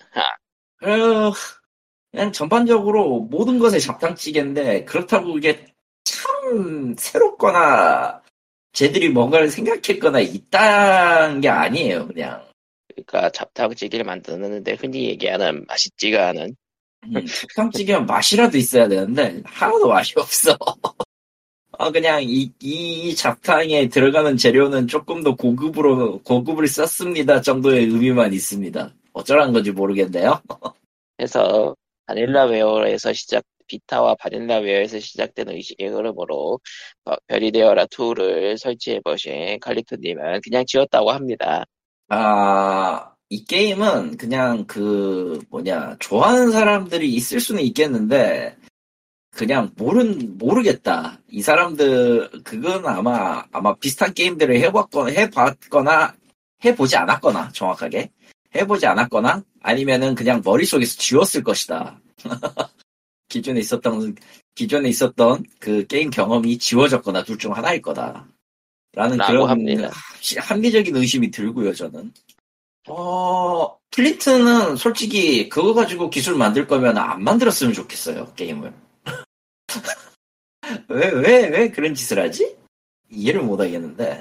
어, 그냥 전반적으로 모든 것에 잡탕찌개인데 그렇다고 이게 참 새롭거나 쟤들이 뭔가를 생각했거나 있다는 게 아니에요. 그냥 그러니까 잡탕찌개를 만드는데 흔히 얘기하는 맛있지가 않은. 음, 잡탕찌개면 맛이라도 있어야 되는데 하나도 맛이 없어. 아, 그냥 이, 이 잡탕에 들어가는 재료는 조금 더 고급으로 고급을 썼습니다 정도의 의미만 있습니다. 어쩌라는 건지 모르겠네요. 해서 바닐라웨어에서 시작 비타와 바닐라웨어에서 시작된 의식의 흐름으로 어, 별이 되어라 이를 설치해보신 칼리토님은 그냥 지었다고 합니다. 아, 이 게임은 그냥 그, 뭐냐, 좋아하는 사람들이 있을 수는 있겠는데, 그냥 모른, 모르겠다. 이 사람들, 그건 아마, 아마 비슷한 게임들을 해봤거나, 해봤거나, 해보지 않았거나, 정확하게. 해보지 않았거나, 아니면은 그냥 머릿속에서 지웠을 것이다. 기존에 있었던, 기존에 있었던 그 게임 경험이 지워졌거나 둘 중 하나일 거다. 라는 라고 그런 합니다. 합리적인 의심이 들고요, 저는. 어, 플리트는 솔직히 그거 가지고 기술 만들 거면 안 만들었으면 좋겠어요, 게임을. 왜, 왜, 왜 그런 짓을 하지? 이해를 못 하겠는데.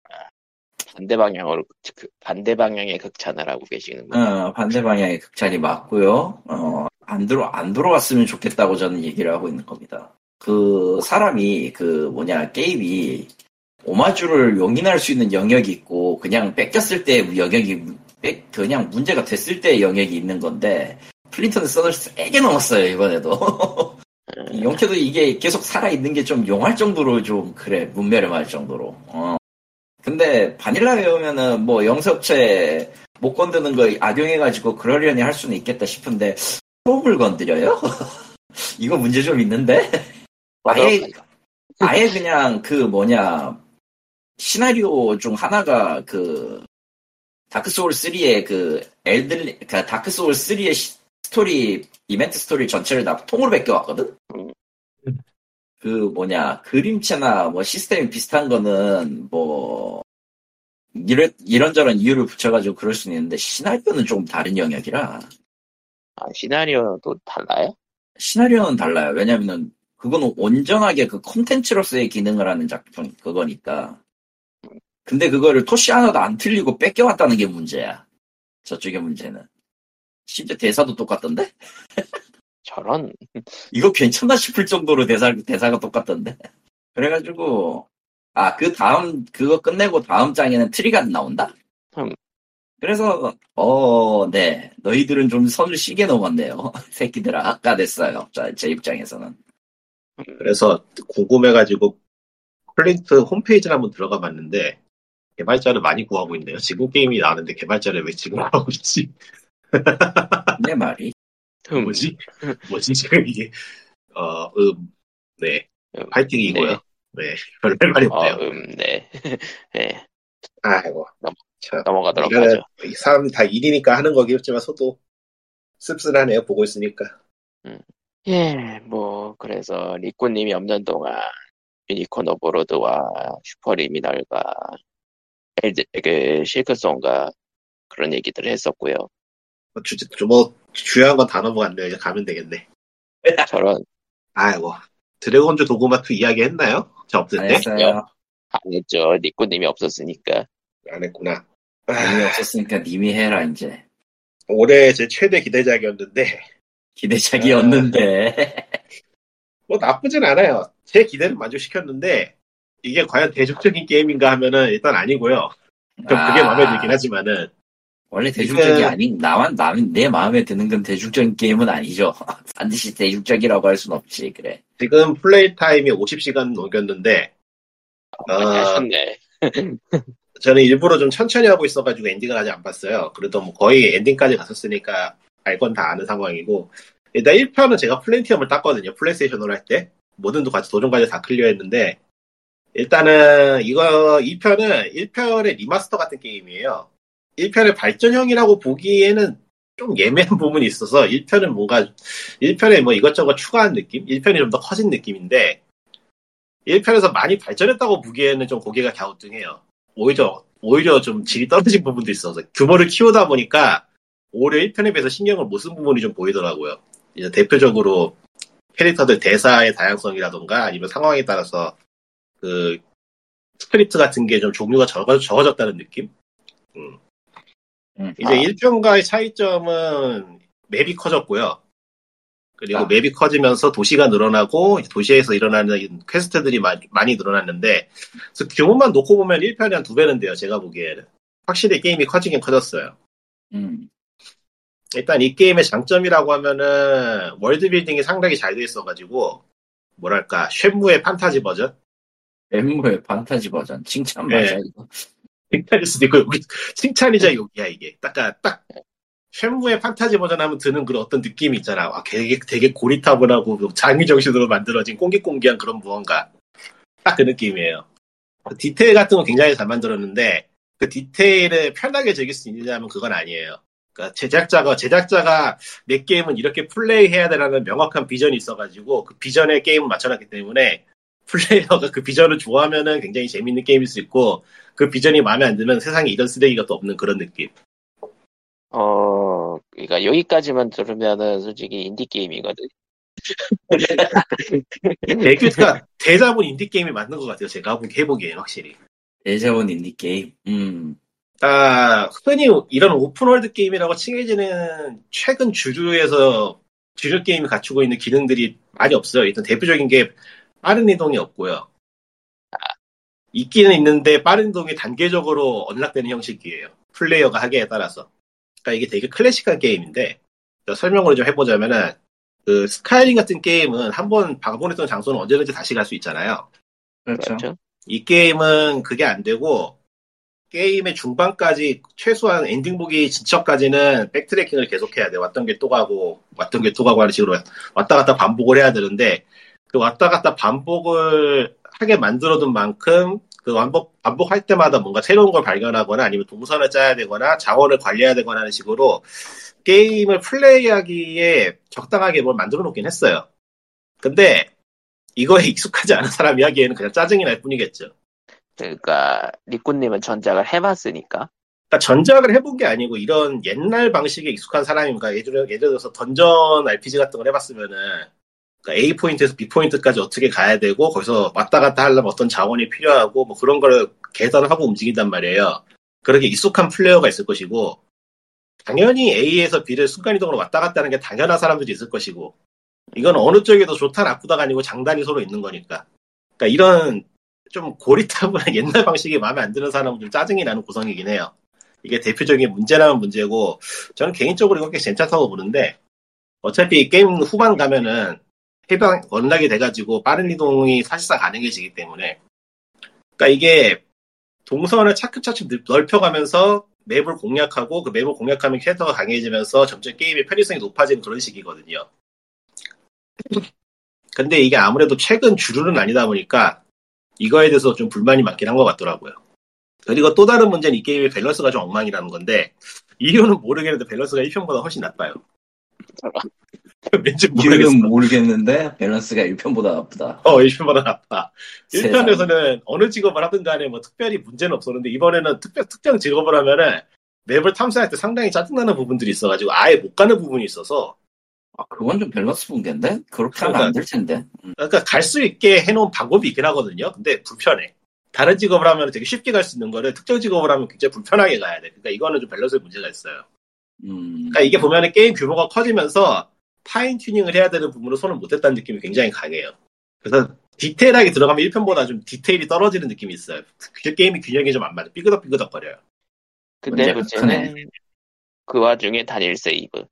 반대 방향으로 그 반대 방향의 극찬을 하고 계시는군요. 어, 반대 방향의 극찬이 맞고요. 어, 안 들어, 안 들어왔으면 좋겠다고 저는 얘기를 하고 있는 겁니다. 그 사람이 그 뭐냐, 게임이 오마주를 용인할 수 있는 영역이 있고, 그냥 뺏겼을 때 영역이, 뺏, 그냥 문제가 됐을 때 영역이 있는 건데, 플린턴은 썬을 세게 넘었어요, 이번에도. 용케도 이게 계속 살아있는 게 좀 용할 정도로 좀, 그래, 문매름할 정도로. 어. 근데, 바닐라 외우면은 뭐 영세업체 못 건드는 거 악용해가지고 그러려니 할 수는 있겠다 싶은데, 호흡을 건드려요? 이거 문제 좀 있는데? 아예, 아예 그냥 그 뭐냐, 시나리오 중 하나가 그 다크 소울 쓰리의 그 엘든 그 다크 소울 쓰리의 시, 스토리 이벤트 스토리 전체를 다 통으로 베껴 왔거든. 음. 그 뭐냐 그림체나 뭐 시스템이 비슷한 거는 뭐 이런 이런저런 이유를 붙여가지고 그럴 수는 있는데 시나리오는 좀 다른 영역이라. 아, 시나리오도 달라요? 시나리오는 달라요. 왜냐면은 그거는 온전하게 그 콘텐츠로서의 기능을 하는 작품 그거니까. 근데 그거를 토시 하나도 안 틀리고 뺏겨왔다는 게 문제야. 저쪽의 문제는. 심지어 대사도 똑같던데? 저런. 이거 괜찮나 싶을 정도로 대사, 대사가 똑같던데? 그래가지고, 아, 그 다음, 그거 끝내고 다음 장에는 트리가 안 나온다? 음. 그래서, 어, 네. 너희들은 좀 선을 시게 넘었네요. 새끼들아, 아까 됐어요. 자, 제 입장에서는. 그래서 궁금해가지고 플린트 홈페이지를 한번 들어가 봤는데 개발자를 많이 구하고 있네요. 지금 게임이 나왔는데 개발자를 왜 지금 하고 있지? 내 말이. 음. 뭐지? 뭐지 지금 이게 어, 음, 네, 음, 파이팅이고요. 네. 네, 별할 말이 없네요. 어, 음, 네. 네. 아이고, 넘- 참, 넘어가도록 이거는 하죠. 이 사람 다 일이니까 하는 거겠지만 서도 씁쓸하네요, 보고 있으니까. 음. 예, 뭐 그래서 리꾸님이 없는 동안 유니콘 오버로드와 슈퍼리미널과 엘드, 그 실크송과 그런 얘기들을 했었고요. 뭐, 주, 주- 뭐 중요한 건 다 넘어갔네요. 이제 가면 되겠네. 저런 아이고, 드래곤즈 도그마투 이야기 했나요? 저 없을 안 때? 했어요. 안 했죠. 리꾸님이 없었으니까. 안 했구나. 님이 아, 없었으니까 님이 해라 이제. 올해 제 최대 기대작이었는데 기대작이었는데. 뭐 나쁘진 않아요. 제 기대를 만족시켰는데 이게 과연 대중적인 게임인가 하면은 일단 아니고요. 좀 그게 아, 마음에 들긴 하지만은 원래 대중적이 이게- 아닌 나만 남, 내 마음에 드는 건 대중적인 게임은 아니죠. 반드시 대중적이라고 할 순 없지. 그래. 지금 플레이 타임이 오십 시간 넘겼는데 많이 어, 하셨네. 저는 일부러 좀 천천히 하고 있어가지고 엔딩을 아직 안 봤어요. 그래도 뭐 거의 엔딩까지 갔었으니까 알 건 다 아는 상황이고 일단 일 편은 제가 플래티넘을 땄거든요. 플레이스테이션으로 할 때 모든 도 같이 도전 과제 다 클리어했는데 일단은 이거 이 편은 일 편의 리마스터 같은 게임이에요. 일 편의 발전형이라고 보기에는 좀 예매한 부분이 있어서 일 편은 뭔가 일 편에 뭐 이것저것 추가한 느낌? 일 편이 좀 더 커진 느낌인데 일 편에서 많이 발전했다고 보기에는 좀 고개가 갸우뚱해요. 오히려 오히려 좀 질이 떨어진 부분도 있어서 규모를 키우다 보니까 오히려 일 편에 비해서 신경을 못 쓴 부분이 좀 보이더라고요. 이제 대표적으로 캐릭터들 대사의 다양성이라던가 아니면 상황에 따라서 그 스크립트 같은 게 좀 종류가 적어, 적어졌다는 느낌? 음. 음, 이제 아, 일 편과의 차이점은 맵이 커졌고요. 그리고 아. 맵이 커지면서 도시가 늘어나고 도시에서 일어나는 퀘스트들이 많이, 많이 늘어났는데 그래서 규모만 놓고 보면 일 편이 한 두 배는 돼요. 제가 보기에는. 확실히 게임이 커지긴 커졌어요. 음, 일단 이 게임의 장점이라고 하면은 월드 빌딩이 상당히 잘 돼 있어가지고 뭐랄까 쉐무의 판타지 버전? 엠무의 판타지 버전. 칭찬 네. 맞아, 이거. 칭찬일 수도 있고 여기 칭찬이자 욕이야 이게. 딱, 딱 쉐무의 판타지 버전 하면 드는 그런 어떤 느낌이 있잖아. 와, 되게, 되게 고리타분하고 장미정신으로 만들어진 꽁기꽁기한 그런 무언가. 딱 그 느낌이에요. 그 디테일 같은 거 굉장히 잘 만들었는데 그 디테일을 편하게 즐길 수 있느냐면 그건 아니에요. 그러니까 제작자가 제작자가 내 게임은 이렇게 플레이해야 되라는 명확한 비전이 있어가지고 그 비전에 게임을 맞춰놨기 때문에 플레이어가 그 비전을 좋아하면은 굉장히 재밌는 게임일 수 있고 그 비전이 마음에 안 들면 세상에 이런 쓰레기가 또 없는 그런 느낌. 어, 그러니까 여기까지만 들으면은 솔직히 인디 게임이거든. 대규가 대자본 인디 게임이 맞는 것 같아요. 제가 해보기엔 확실히. 대자본 인디게임. 음, 아, 흔히 이런 오픈월드 게임이라고 칭해지는 최근 주류에서 주류 게임이 갖추고 있는 기능들이 많이 없어요. 일단 대표적인 게 빠른 이동이 없고요. 있기는 있는데 빠른 이동이 단계적으로 언락되는 형식이에요. 플레이어가 하기에 따라서. 그러니까 이게 되게 클래식한 게임인데 설명을 좀 해보자면은 그 스카이림 같은 게임은 한번 방문했던 장소는 언제든지 다시 갈 수 있잖아요. 그렇죠. 그렇죠. 이 게임은 그게 안 되고 게임의 중반까지 최소한 엔딩 보기 직전까지는 백트래킹을 계속해야 돼. 왔던 게 또 가고 왔던 게 또 가고 하는 식으로 왔다 갔다 반복을 해야 되는데 그 왔다 갔다 반복을 하게 만들어둔 만큼 그 반복 반복할 때마다 뭔가 새로운 걸 발견하거나 아니면 동선을 짜야 되거나 자원을 관리해야 되거나 하는 식으로 게임을 플레이하기에 적당하게 뭘 만들어 놓긴 했어요. 근데 이거에 익숙하지 않은 사람이 하기에는 그냥 짜증이 날 뿐이겠죠. 그러니까 리꾸님은 전작을 해봤으니까. 그러니까 전작을 해본 게 아니고 이런 옛날 방식에 익숙한 사람인가 예를, 예를 들어서 던전 알피지 같은 걸 해봤으면은 그러니까 A 포인트에서 B 포인트까지 어떻게 가야 되고 거기서 왔다 갔다 하려면 어떤 자원이 필요하고 뭐 그런 걸 계산하고 움직인단 말이에요. 그렇게 익숙한 플레이어가 있을 것이고 당연히 A에서 B를 순간이동으로 왔다 갔다 하는 게 당연한 사람들이 있을 것이고 이건 어느 쪽이 더 좋다 나쁘다가 아니고 장단이 서로 있는 거니까. 그러니까 이런 좀 고리타분한 옛날 방식이 마음에 안 드는 사람은 좀 짜증이 나는 구성이긴 해요. 이게 대표적인 문제라면 문제고 저는 개인적으로 이거 꽤 괜찮다고 보는데 어차피 게임 후반 가면은 해방 원락이 돼가지고 빠른 이동이 사실상 가능해지기 때문에 그러니까 이게 동선을 차츰차츰 넓혀가면서 맵을 공략하고 그 맵을 공략하면 캐릭터가 강해지면서 점점 게임의 편의성이 높아지는 그런 식이거든요. 근데 이게 아무래도 최근 주류는 아니다 보니까 이거에 대해서 좀 불만이 많긴 한 것 같더라고요. 그리고 또 다른 문제는 이 게임의 밸런스가 좀 엉망이라는 건데 이유는 모르겠는데 밸런스가 일 편보다 훨씬 나빠요. 나쁘더라. 왠지 모르겠어. 이유는 모르겠는데 밸런스가 일 편보다 나쁘다. 어, 일 편보다 나빠. 세상에. 일 편에서는 어느 직업을 하든 간에 뭐 특별히 문제는 없었는데 이번에는 특별, 특정 직업을 하면은 맵을 탐사할 때 상당히 짜증나는 부분들이 있어가지고 아예 못 가는 부분이 있어서 아, 그건 좀 밸런스 붕괴인데? 그렇게 하면 그러니까. 안 될 텐데. 음. 그러니까 갈 수 있게 해놓은 방법이 있긴 하거든요. 근데 불편해. 다른 직업을 하면 되게 쉽게 갈 수 있는 거를 특정 직업을 하면 굉장히 불편하게 가야 돼. 그러니까 이거는 좀 밸런스에 문제가 있어요. 음. 그러니까 이게 보면은 게임 규모가 커지면서 파인 튜닝을 해야 되는 부분으로 손을 못 댔다는 느낌이 굉장히 강해요. 그래서 디테일하게 들어가면 일 편보다 좀 디테일이 떨어지는 느낌이 있어요. 그 게임이 균형이 좀 안 맞아. 삐그덕삐그덕거려요. 근데 문제가 문제는 그 와중에 단일 세이브.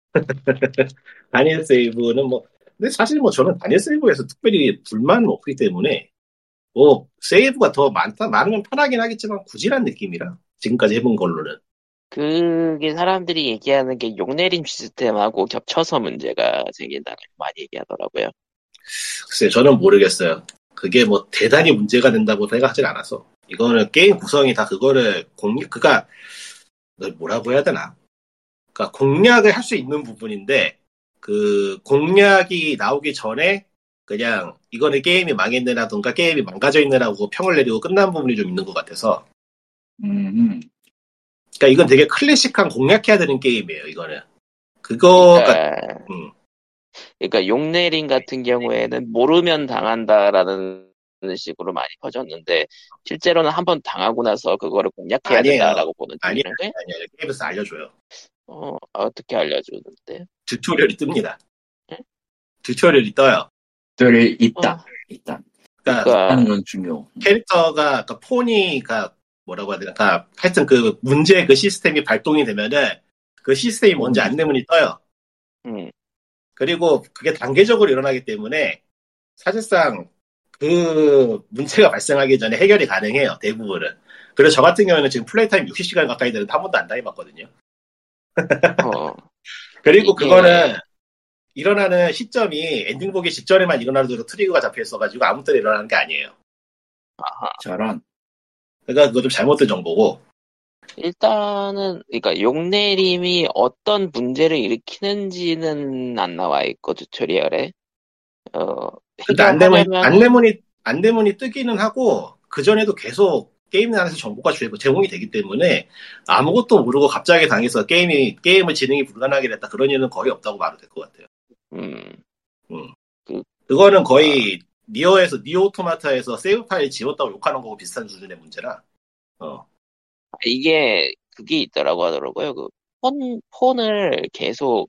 단일 세이브는 뭐, 근데 사실 뭐 저는 단일 세이브에서 특별히 불만은 없기 때문에, 뭐, 세이브가 더 많다, 많으면 편하긴 하겠지만, 굳이란 느낌이라, 지금까지 해본 걸로는. 그게 사람들이 얘기하는 게 용내림 시스템하고 겹쳐서 문제가 생긴다고 많이 얘기하더라고요. 글쎄요, 저는 모르겠어요. 그게 뭐, 대단히 문제가 된다고 생각하진 않아서. 이거는 게임 구성이 다 그거를 공략, 그니까, 뭐라고 해야 되나? 그니까 공략을 할 수 있는 부분인데, 그 공략이 나오기 전에 그냥 이거는 게임이 망했네라든가 게임이 망가져 있네라고 평을 내리고 끝난 부분이 좀 있는 것 같아서. 음. 그러니까 이건 되게 클래식한 공략해야 되는 게임이에요. 이거는 그거가 그러니까, 음. 그러니까 용내림 같은 경우에는 모르면 당한다라는 식으로 많이 퍼졌는데 실제로는 한번 당하고 나서 그거를 공략해야 아니에요. 된다라고 보는 아니에요. 쪽인데 아니에요. 게임에서 알려줘요. 어 어떻게 알려주는데? 튜토리얼이 뜹니다. 응? 튜토리얼이 떠요. 들 있다. 어. 있다. 그러니까 그러니까 하는 건 중요. 캐릭터가 그러니까 폰이가 뭐라고 해야 되나? 그러니까 하여튼 그 문제 그 시스템이 발동이 되면은 그 시스템이 뭔지 안내문이 떠요. 음, 그리고 그게 단계적으로 일어나기 때문에 사실상 그 문제가 발생하기 전에 해결이 가능해요. 대부분은. 그래서 저 같은 경우에는 지금 플레이 타임 육십 시간 가까이 되는데 한 번도 안 당해봤거든요. 어, 그리고 이게- 그거는 일어나는 시점이 엔딩 보기 직전에만 일어나도록 트리거가 잡혀 있어가지고 아무 때나 일어나는 게 아니에요. 저런. 그러니까 그거 좀 잘못된 정보고. 일단은 그러니까 용내림이 어떤 문제를 일으키는지는 안 나와 있고 튜토리얼에 어 근데 안내문, 해결하려면 안내문이, 안내문이 뜨기는 하고 그전에도 계속 게임 안에서 정보가 제공이 되기 때문에 아무것도 모르고 갑자기 당해서 게임이, 게임을 진행이 불가능하게 됐다. 그런 일은 거의 없다고 말도 될 것 같아요. 음, 음. 그- 그거는 거의 니어에서 니어 오토마타에서 세이브 파일 지웠다고 욕하는 거고 비슷한 수준의 문제라. 어. 이게 그게 있더라고 하더라고요. 그 폰, 폰을 계속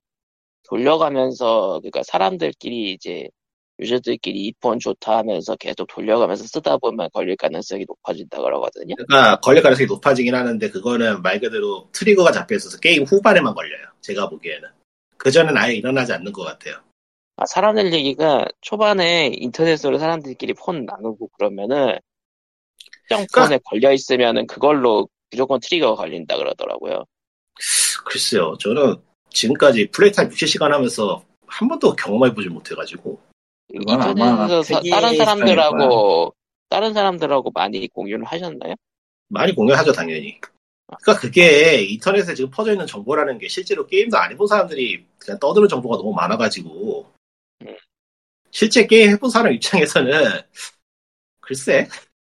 돌려가면서 그러니까 사람들끼리 이제 유저들끼리 이 폰 좋다 하면서 계속 돌려가면서 쓰다 보면 걸릴 가능성이 높아진다 그러거든요. 그러니까 걸릴 가능성이 높아지긴 하는데 그거는 말 그대로 트리거가 잡혀 있어서 게임 후반에만 걸려요. 제가 보기에는. 그전엔 아예 일어나지 않는 것 같아요. 아, 사람들 얘기가 초반에 인터넷으로 사람들끼리 폰 나누고 그러면은 특정 그러니까- 폰에 걸려 있으면은 그걸로 무조건 트리거가 걸린다 그러더라고요. 글쎄요. 저는 지금까지 플레이타임 육십 시간 하면서 한 번도 경험해보지 못해가지고. 그건 아마 인터넷에서 사- 폐기 다른 수준일 사람들하고 다른 사람들하고 많이 공유를 하셨나요? 많이 공유하죠, 당연히. 그러니까 그게 인터넷에 지금 퍼져 있는 정보라는 게 실제로 게임도 안 해본 사람들이 그냥 떠드는 정보가 너무 많아가지고 음. 실제 게임 해본 사람 입장에서는 글쎄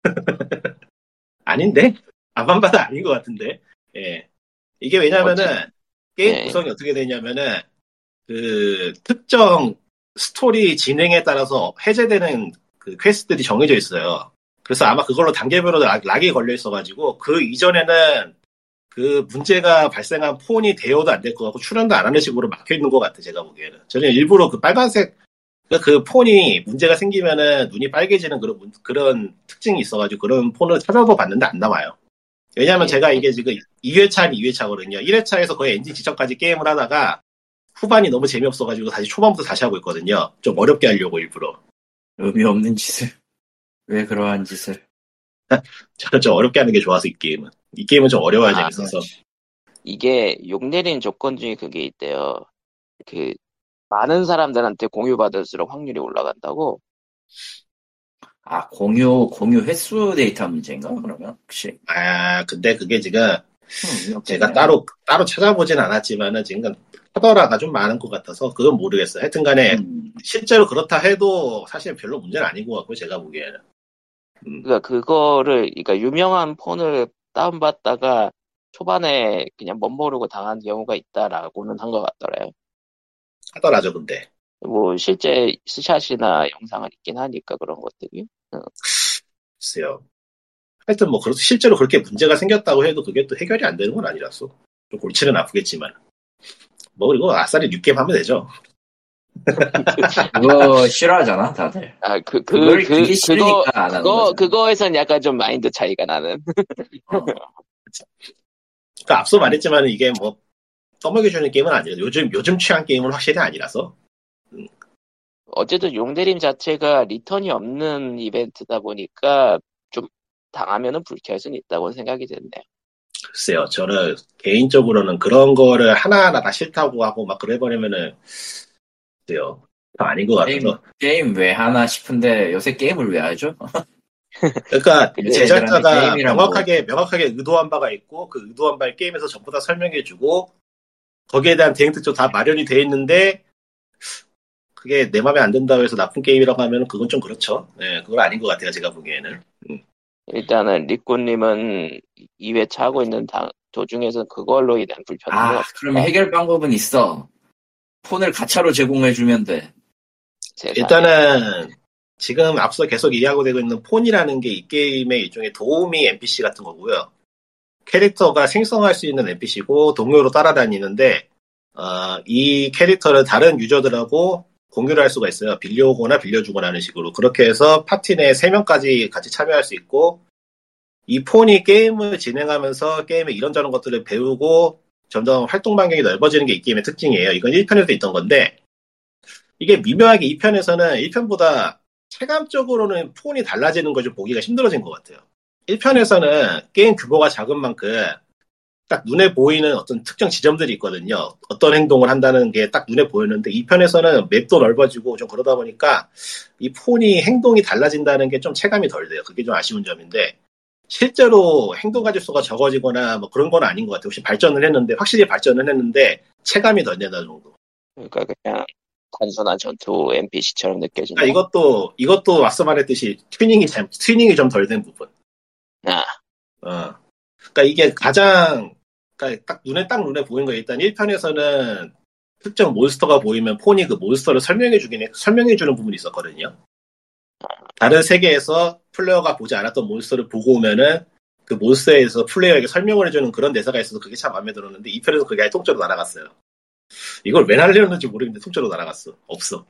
아닌데? 앞만 봐도 아닌 것 같은데. 예. 이게 왜냐면은 게임 네. 구성이 어떻게 되냐면은 그 특정 스토리 진행에 따라서 해제되는 그 퀘스트들이 정해져 있어요. 그래서 아마 그걸로 단계별로 락, 락이 걸려 있어가지고 그 이전에는 그 문제가 발생한 폰이 대여도 안 될 것 같고 출연도 안 하는 식으로 막혀 있는 것 같아 제가 보기에는. 저는 일부러 그 빨간색 그, 그 폰이 문제가 생기면은 눈이 빨개지는 그런 문- 그런 특징이 있어가지고 그런 폰을 찾아서 봤는데 안 나와요. 왜냐면 예. 제가 이게 지금 이 회차는 이 회차거든요. 일 회차에서 거의 엔딩 직전까지 게임을 하다가 후반이 너무 재미없어가지고 다시 초반부터 다시 하고 있거든요. 좀 어렵게 하려고 일부러. 의미 없는 짓을. 왜 그러한 짓을. 저는 좀 어렵게 하는 게 좋아서 이 게임은. 이 게임은 좀 어려워야 아, 재밌어서. 이게 용내린 조건 중에 그게 있대요. 그 많은 사람들한테 공유받을수록 확률이 올라간다고. 아, 공유, 공유 횟수 데이터 문제인가, 그러면? 혹시? 아, 근데 그게 지금 음, 제가 따로, 따로 찾아보진 않았지만은 지금 하더라가 좀 많은 것 같아서 그건 모르겠어요. 하여튼 간에 음, 실제로 그렇다 해도 사실 별로 문제는 아닌 것 같고 제가 보기에는. 음, 그러니까 그거를 그러니까 유명한 폰을 다운받다가 초반에 그냥 멋모르고 당한 경우가 있다라고는 한 것 같더라요. 하더라죠 근데. 뭐 실제 스샷이나 영상은 있긴 하니까 그런 것들이. 어, 글쎄요. 하여튼 뭐 그렇 실제로 그렇게 문제가 생겼다고 해도 그게 또 해결이 안 되는 건 아니라서 좀 골치는 아프겠지만 뭐 그리고 아싸리 뉴게임 하면 되죠. 그거 싫어하잖아 다들. 아, 그, 그, 그걸 그, 그게 그거, 싫으니까 안 하는 그거, 거잖아. 그거에선 약간 좀 마인드 차이가 나는. 어. 그러니까 앞서 말했지만 이게 뭐 떠먹여주는 게임은 아니라 요즘 요즘 취향 게임은 확실히 아니라서. 음, 어쨌든 용대림 자체가 리턴이 없는 이벤트다 보니까 좀 당하면은 불쾌할 수는 있다고 생각이 됐네요. 글쎄요. 저는 개인적으로는 그런 거를 하나하나 다 싫다고 하고 막 그래버리면은 글쎄요. 아닌 것 게임 같아서. 게임 왜 하나 싶은데 요새 게임을 왜 하죠? 그러니까 근데 애들한테 제작자가 게임이란 뭐. 명확하게 명확하게 의도한 바가 있고 그 의도한 바를 게임에서 전부 다 설명해주고 거기에 대한 대응 특도 다 마련이 돼 있는데 그게 내 맘에 안 든다고 해서 나쁜 게임이라고 하면 그건 좀 그렇죠. 네, 그건 아닌 것 같아요. 제가 보기에는. 음. 일단은 리꾸님은 이 회차 하고 있는 당, 도중에서 그걸로 인한 불편함이 아, 없다. 그럼 해결 방법은 있어. 폰을 가차로 제공해주면 돼. 세상에. 일단은 지금 앞서 계속 이야기하고 되고 있는 폰이라는 게 이 게임의 일종의 도우미 엔피씨 같은 거고요. 캐릭터가 생성할 수 있는 엔피씨고 동료로 따라다니는데 어, 이 캐릭터를 다른 유저들하고 공유를 할 수가 있어요. 빌려오거나 빌려주거나 하는 식으로. 그렇게 해서 파티 내 세 명까지 같이 참여할 수 있고 이 폰이 게임을 진행하면서 게임의 이런저런 것들을 배우고 점점 활동 반경이 넓어지는 게 이 게임의 특징이에요. 이건 일 편에도 있던 건데 이게 미묘하게 이 편에서는 일 편보다 체감적으로는 폰이 달라지는 걸 좀 보기가 힘들어진 것 같아요. 일 편에서는 게임 규모가 작은 만큼 딱 눈에 보이는 어떤 특정 지점들이 있거든요. 어떤 행동을 한다는 게 딱 눈에 보였는데 이 편에서는 맵도 넓어지고 좀 그러다 보니까 이 폰이 행동이 달라진다는 게 좀 체감이 덜 돼요. 그게 좀 아쉬운 점인데 실제로 행동 가짓수가 적어지거나 뭐 그런 건 아닌 것 같아요. 혹시 발전을 했는데 확실히 발전을 했는데 체감이 덜 된다 정도. 그러니까 그냥 단순한 전투 엔피씨처럼 느껴진다. 그러니까 이것도 이것도 앞서 말했듯이 튜닝이 잘 튜닝이 좀 덜 된 부분. 아, 어. 그러니까 이게 가장 그러니까 딱 눈에 딱 눈에 보이는 거 일단 일 편에서는 특정 몬스터가 보이면 폰이 그 몬스터를 설명해 주긴 해, 설명해 주는 부분이 있었거든요. 다른 세계에서 플레이어가 보지 않았던 몬스터를 보고 오면은 그 몬스터에서 플레이어에게 설명을 해주는 그런 대사가 있어서 그게 참 마음에 들었는데 이 편에서 그게 아예 통째로 날아갔어요. 이걸 왜 날리는지 모르겠는데 통째로 날아갔어. 없어.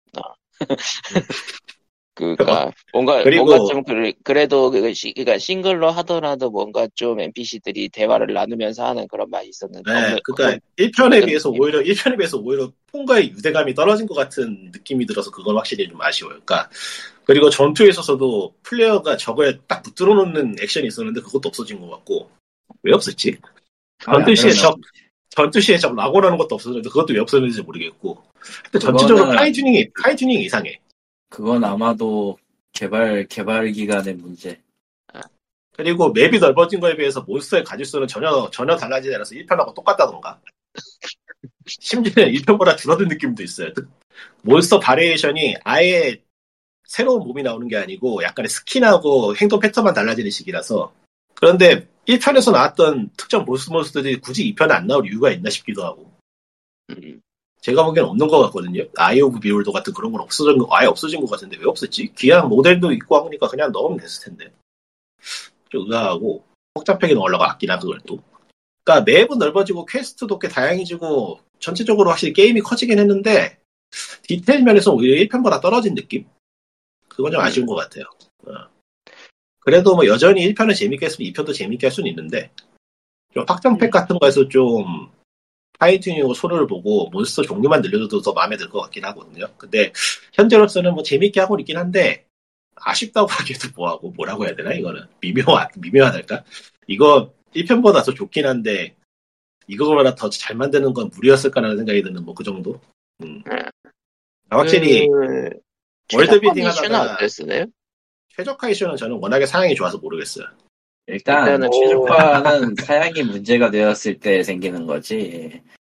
그니까 뭔가 그리고- 뭔가 좀 그래, 그래도 그 시, 그러니까 싱글로 하더라도 뭔가 좀 엔피씨들이 대화를 나누면서 하는 그런 맛이 있었는데. 네, 없는- 그러니까 없는- 일 편에 없는 비해서 느낌. 오히려 일 편에 비해서 오히려 폰과의 유대감이 떨어진 것 같은 느낌이 들어서 그건 확실히 좀 아쉬워요. 그러니까 그리고 전투에 있어서도 플레이어가 적을 딱 붙들어 놓는 액션이 있었는데 그것도 없어진 것 같고 왜 없었지? 전투 시에 적 전투 시에 적 낙오라는 것도 없었는데 그것도 왜 없었는지 모르겠고 근데 전체적으로 그거는- 파인튜닝이 파인튜닝이 이상해. 그건 아마도 개발 개발 기간의 문제. 그리고 맵이 넓어진 거에 비해서 몬스터의 가짓수는 전혀 전혀 달라지지 않아서 일 편하고 똑같다던가. 심지어 일 편보다 줄어든 느낌도 있어요. 몬스터 바리에이션이 아예 새로운 몸이 나오는 게 아니고 약간의 스킨하고 행동 패턴만 달라지는 식이라서 그런데 일 편에서 나왔던 특정 보스 몬스터들이 굳이 이 편에 안 나올 이유가 있나 싶기도 하고 음, 제가 보기엔 없는 것 같거든요. 아이 오브 비올드 같은 그런 건 없어진 거 아예 없어진 것 같은데 왜 없었지? 귀한 모델도 있고 하니까 그냥 넣으면 됐을 텐데 좀 의아하고 복잡하게 넣으려고 아끼나 그걸 또 그러니까 맵은 넓어지고 퀘스트도 꽤 다양해지고 전체적으로 확실히 게임이 커지긴 했는데 디테일 면에서 오히려 일 편보다 떨어진 느낌? 그건 좀 아쉬운 것 같아요. 어. 그래도 뭐 여전히 일 편을 재밌게 했으면 이 편도 재밌게 할 수는 있는데 좀 확장팩 같은 거에서 좀 파인튜닝으로 소리를 보고 몬스터 종류만 늘려줘도 더 마음에 들 것 같긴 하거든요. 근데 현재로서는 뭐 재밌게 하고 있긴 한데 아쉽다고 하기에도 뭐하고 뭐라고 해야 되나 이거는 미묘하, 미묘하달까? 이거 일 편보다 더 좋긴 한데 이거보다 더 잘 만드는 건 무리였을까라는 생각이 드는 뭐 그 정도? 음. 확실히 그, 월드빌딩 최저권 이슈는 하다가 어땠어요? 최적화 이슈는 저는 워낙에 사양이 좋아서 모르겠어요. 일단 일단은 최적화는 사양이 문제가 되었을 때 생기는 거지.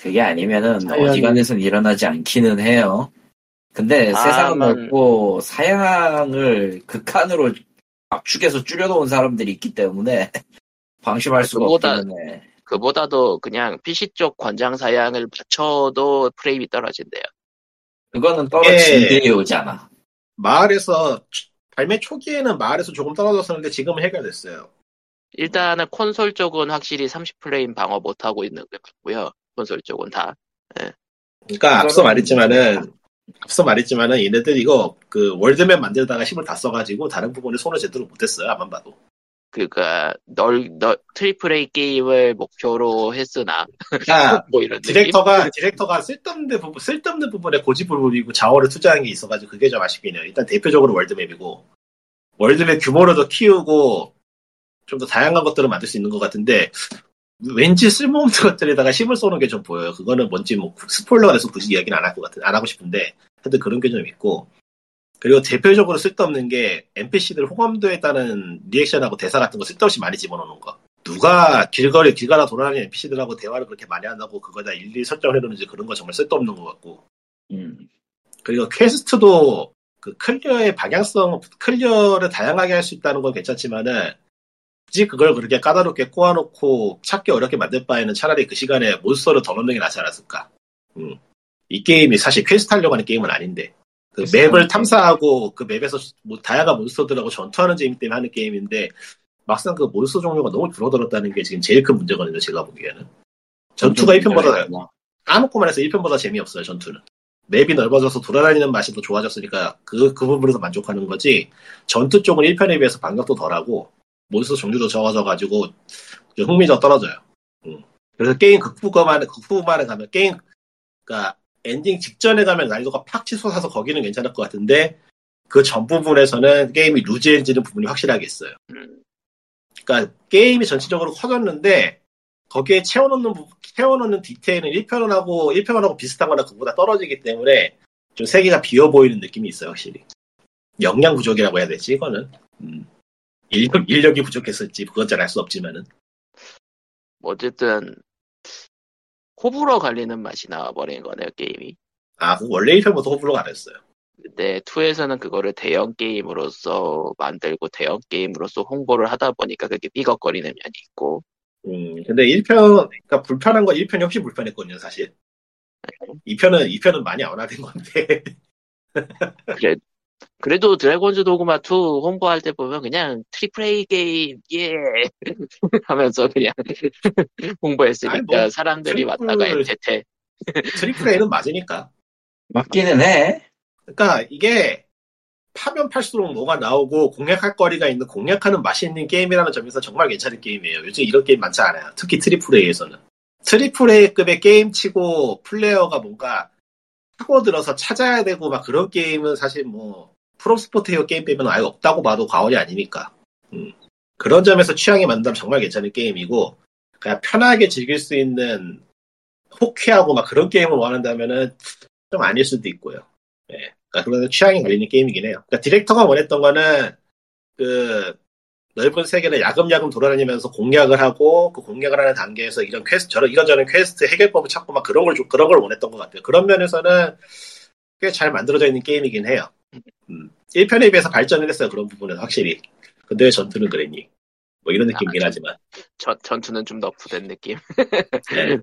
그게 아니면은 사양이- 어지간해서는 일어나지 않기는 해요. 근데 아, 세상은 만- 넓고 사양을 극한으로 압축해서 줄여놓은 사람들이 있기 때문에 방심할 수가 그보다- 없기는 해. 그보다도 그냥 피씨 쪽 권장 사양을 받쳐도 프레임이 떨어진대요. 그거는 떨어진 예. 뒤에 오잖아. 마을에서 발매 초기에는 마을에서 조금 떨어졌었는데 지금은 해결됐어요. 일단은 콘솔 쪽은 확실히 삼십 프레임 방어 못하고 있는 것 같고요. 콘솔 쪽은 다. 그러니까 앞서 그거는 말했지만은 앞서 말했지만은 얘네들 이거 그 월드맵 만들다가 힘을 다 써가지고 다른 부분에 손을 제대로 못했어요. 앞만 봐도. 그니까 널, 널 트리플 A 게임을 목표로 했으나 그러니까 뭐 이런 느낌? 디렉터가 디렉터가 쓸데없는 부분 쓸데없는 부분에 고집을 부리고 자원을 투자한 게 있어가지고 그게 좀 아쉽긴 해요. 일단 대표적으로 월드맵이고 월드맵 규모를 더 키우고 좀 더 다양한 것들을 만들 수 있는 것 같은데 왠지 쓸모없는 것들에다가 힘을 쏘는 게 좀 보여요. 그거는 뭔지 뭐 스포일러가 돼서 굳이 이야기는 안 할 것 같은 안 하고 싶은데 하여튼 그런 게 좀 있고 그리고 대표적으로 쓸데없는 게 엔피씨들 호감도에 따른 리액션하고 대사 같은 거 쓸데없이 많이 집어넣는 거. 누가 길거리 길 가다 돌아다니는 엔피씨들하고 대화를 그렇게 많이 한다고 그거다 일일이 설정을 해놓는지 그런 거 정말 쓸데없는 것 같고. 음. 그리고 퀘스트도 그 클리어의 방향성, 클리어를 다양하게 할 수 있다는 건 괜찮지만은 굳이 그걸 그렇게 까다롭게 꼬아놓고 찾기 어렵게 만들 바에는 차라리 그 시간에 몬스터를 더 넣는 게 낫지 않았을까. 음. 이 게임이 사실 퀘스트 하려고 하는 게임은 아닌데 그 맵을 탐사하고 그 맵에서 뭐 다양한 몬스터들하고 전투하는 재미 때문에 하는 게임인데 막상 그 몬스터 종류가 너무 줄어들었다는 게 지금 제일 큰 문제거든요. 제가 보기에는. 전투가 일 편보다 까놓고만 해서 일 편보다 재미없어요. 전투는. 맵이 넓어져서 돌아다니는 맛이 더 좋아졌으니까 그, 그 부분에서 만족하는 거지 전투 쪽은 일 편에 비해서 반격도 덜하고 몬스터 종류도 적어져가지고 흥미가 떨어져요. 음. 그래서 게임 극후반에 극후반에 가면 게임 그러니까 엔딩 직전에 가면 난이도가 팍 치솟아서 거기는 괜찮을 것 같은데 그 전 부분에서는 게임이 루즈해지는 부분이 확실하게 있어요. 그러니까 게임이 전체적으로 커졌는데 거기에 채워넣는 부- 채워넣는 디테일은 일 편하고 일 편하고 비슷하거나 그보다 떨어지기 때문에 좀 세계가 비어 보이는 느낌이 있어요. 확실히 역량 부족이라고 해야 되지 이거는. 음. 인력, 인력이 부족했을지 그건 잘 알 수 없지만은 어쨌든 호불호 갈리는 맛이 나와버린 거네요 게임이. 아 그 원래 일 편부터 호불호가 안 했어요. 근데 이에서는 그거를 대형 게임으로서 만들고 대형 게임으로서 홍보를 하다 보니까 그게 삐걱거리는 면이 있고. 음 근데 일 편 그러니까 불편한 건 일 편이 훨씬 불편했거든요 사실. 이 편은 이 편은 많이 완화된 건데. 그래, 그래도 드래곤즈 도그마 투 홍보할 때 보면 그냥 트리플 A 게임 예 하면서 그냥 홍보했으니까 아니, 뭐, 사람들이 트리플- 왔다가 엔테테. 트리플 A는 맞으니까. 맞기는 해. 그러니까 이게 파면 팔수록 뭐가 나오고 공략할 거리가 있는 공략하는 맛이 있는 게임이라는 점에서 정말 괜찮은 게임이에요. 요즘 이런 게임 많지 않아요. 특히 트리플 A에서는. 트리플 A급의 게임치고 플레이어가 뭔가 하고 들어서 찾아야 되고 막 그런 게임은 사실 뭐 프로스포트 히어 게임 빼면 아예 없다고 봐도 과언이 아니니까. 음. 그런 점에서 취향이 맞는다면 정말 괜찮은 게임이고 그냥 편하게 즐길 수 있는 호쾌하고 막 그런 게임을 원한다면은 좀 아닐 수도 있고요. 예. 그러니까 그런 취향이 갈리는 게임이긴 해요. 그러니까 디렉터가 원했던 거는 그 넓은 세계를 야금야금 돌아다니면서 공략을 하고 그 공략을 하는 단계에서 이런 퀘스트 저런 이런저런 퀘스트 해결법을 찾고 막 그런 걸 좀- 그런 걸 원했던 것 같아요. 그런 면에서는 꽤 잘 만들어져 있는 게임이긴 해요. 음. 일 편에 비해서 발전을 했어요. 그런 부분에서 확실히. 근데 왜 전투는 그랬니? 뭐 이런 느낌이긴 아, 하지만 전, 전투는 좀 너프된 느낌. 네.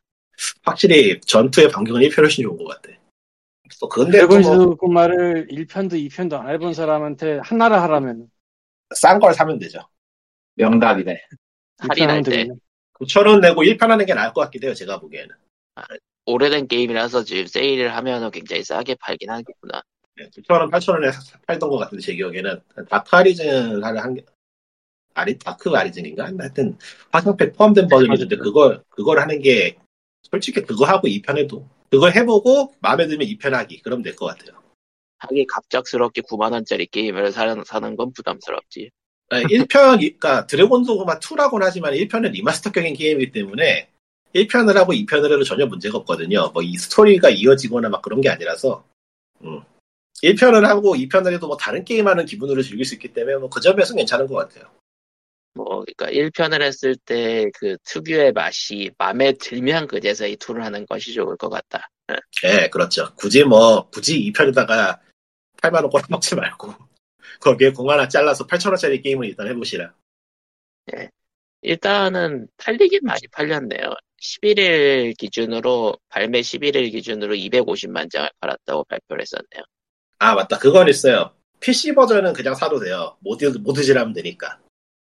확실히 전투의 반경은 일 편이 훨씬 좋은 것 같아. 또 근데 또 드래곤즈 뭐 그 말을 일 편도 이 편도 안 해본 사람한테 하나를 하라면 싼 걸 사면 되죠. 명답이네. 이 편 할인할 하면 때. 되겠네. 구천 원 내고 일 편 하는 게 나을 것 같기도 해요. 제가 보기에는. 오래된 게임이라서 지금 세일을 하면 굉장히 싸게 팔긴 하겠구나. 네, 구천 원, 팔천 원에 팔던 것 같은데 제 기억에는 다크 아리즌 하는 한 개, 아리 다크 아리즌인가? 하여튼 화상팩 포함된 버전이 있는데 맞아요. 그걸 그걸 하는 게 솔직히 그거 하고 이 편 해도 그걸 해보고 마음에 들면 이 편 하기 그러면 될 것 같아요. 하긴 갑작스럽게 구만 원짜리 게임을 사는, 사는 건 부담스럽지. 일 편, 그러니까 드래곤 도그마 투라고는 하지만 일 편은 리마스터격인 게임이기 때문에 일 편을 하고 이 편을 해도 전혀 문제가 없거든요. 뭐 이 스토리가 이어지거나 막 그런 게 아니라서 음. 일 편을 하고 이 편을 해도 뭐 다른 게임하는 기분으로 즐길 수 있기 때문에 뭐 그 점에서는 괜찮은 것 같아요. 뭐, 그러니까 일 편을 했을 때 그 특유의 맛이 마음에 들면 그제서 이 투를 하는 것이 좋을 것 같다. 예, 그렇죠. 굳이 뭐, 굳이 이 편에다가 팔만 원 꼴아먹지 말고, 거기에 공 하나 잘라서 팔천 원짜리 게임을 일단 해보시라. 예. 일단은 팔리긴 많이 팔렸네요. 십일 일 기준으로, 발매 십일 일 기준으로 이백오십만 장을 팔았다고 발표를 했었네요. 아, 맞다. 그건 있어요. 피씨 버전은 그냥 사도 돼요. 모드, 모드질하면 되니까.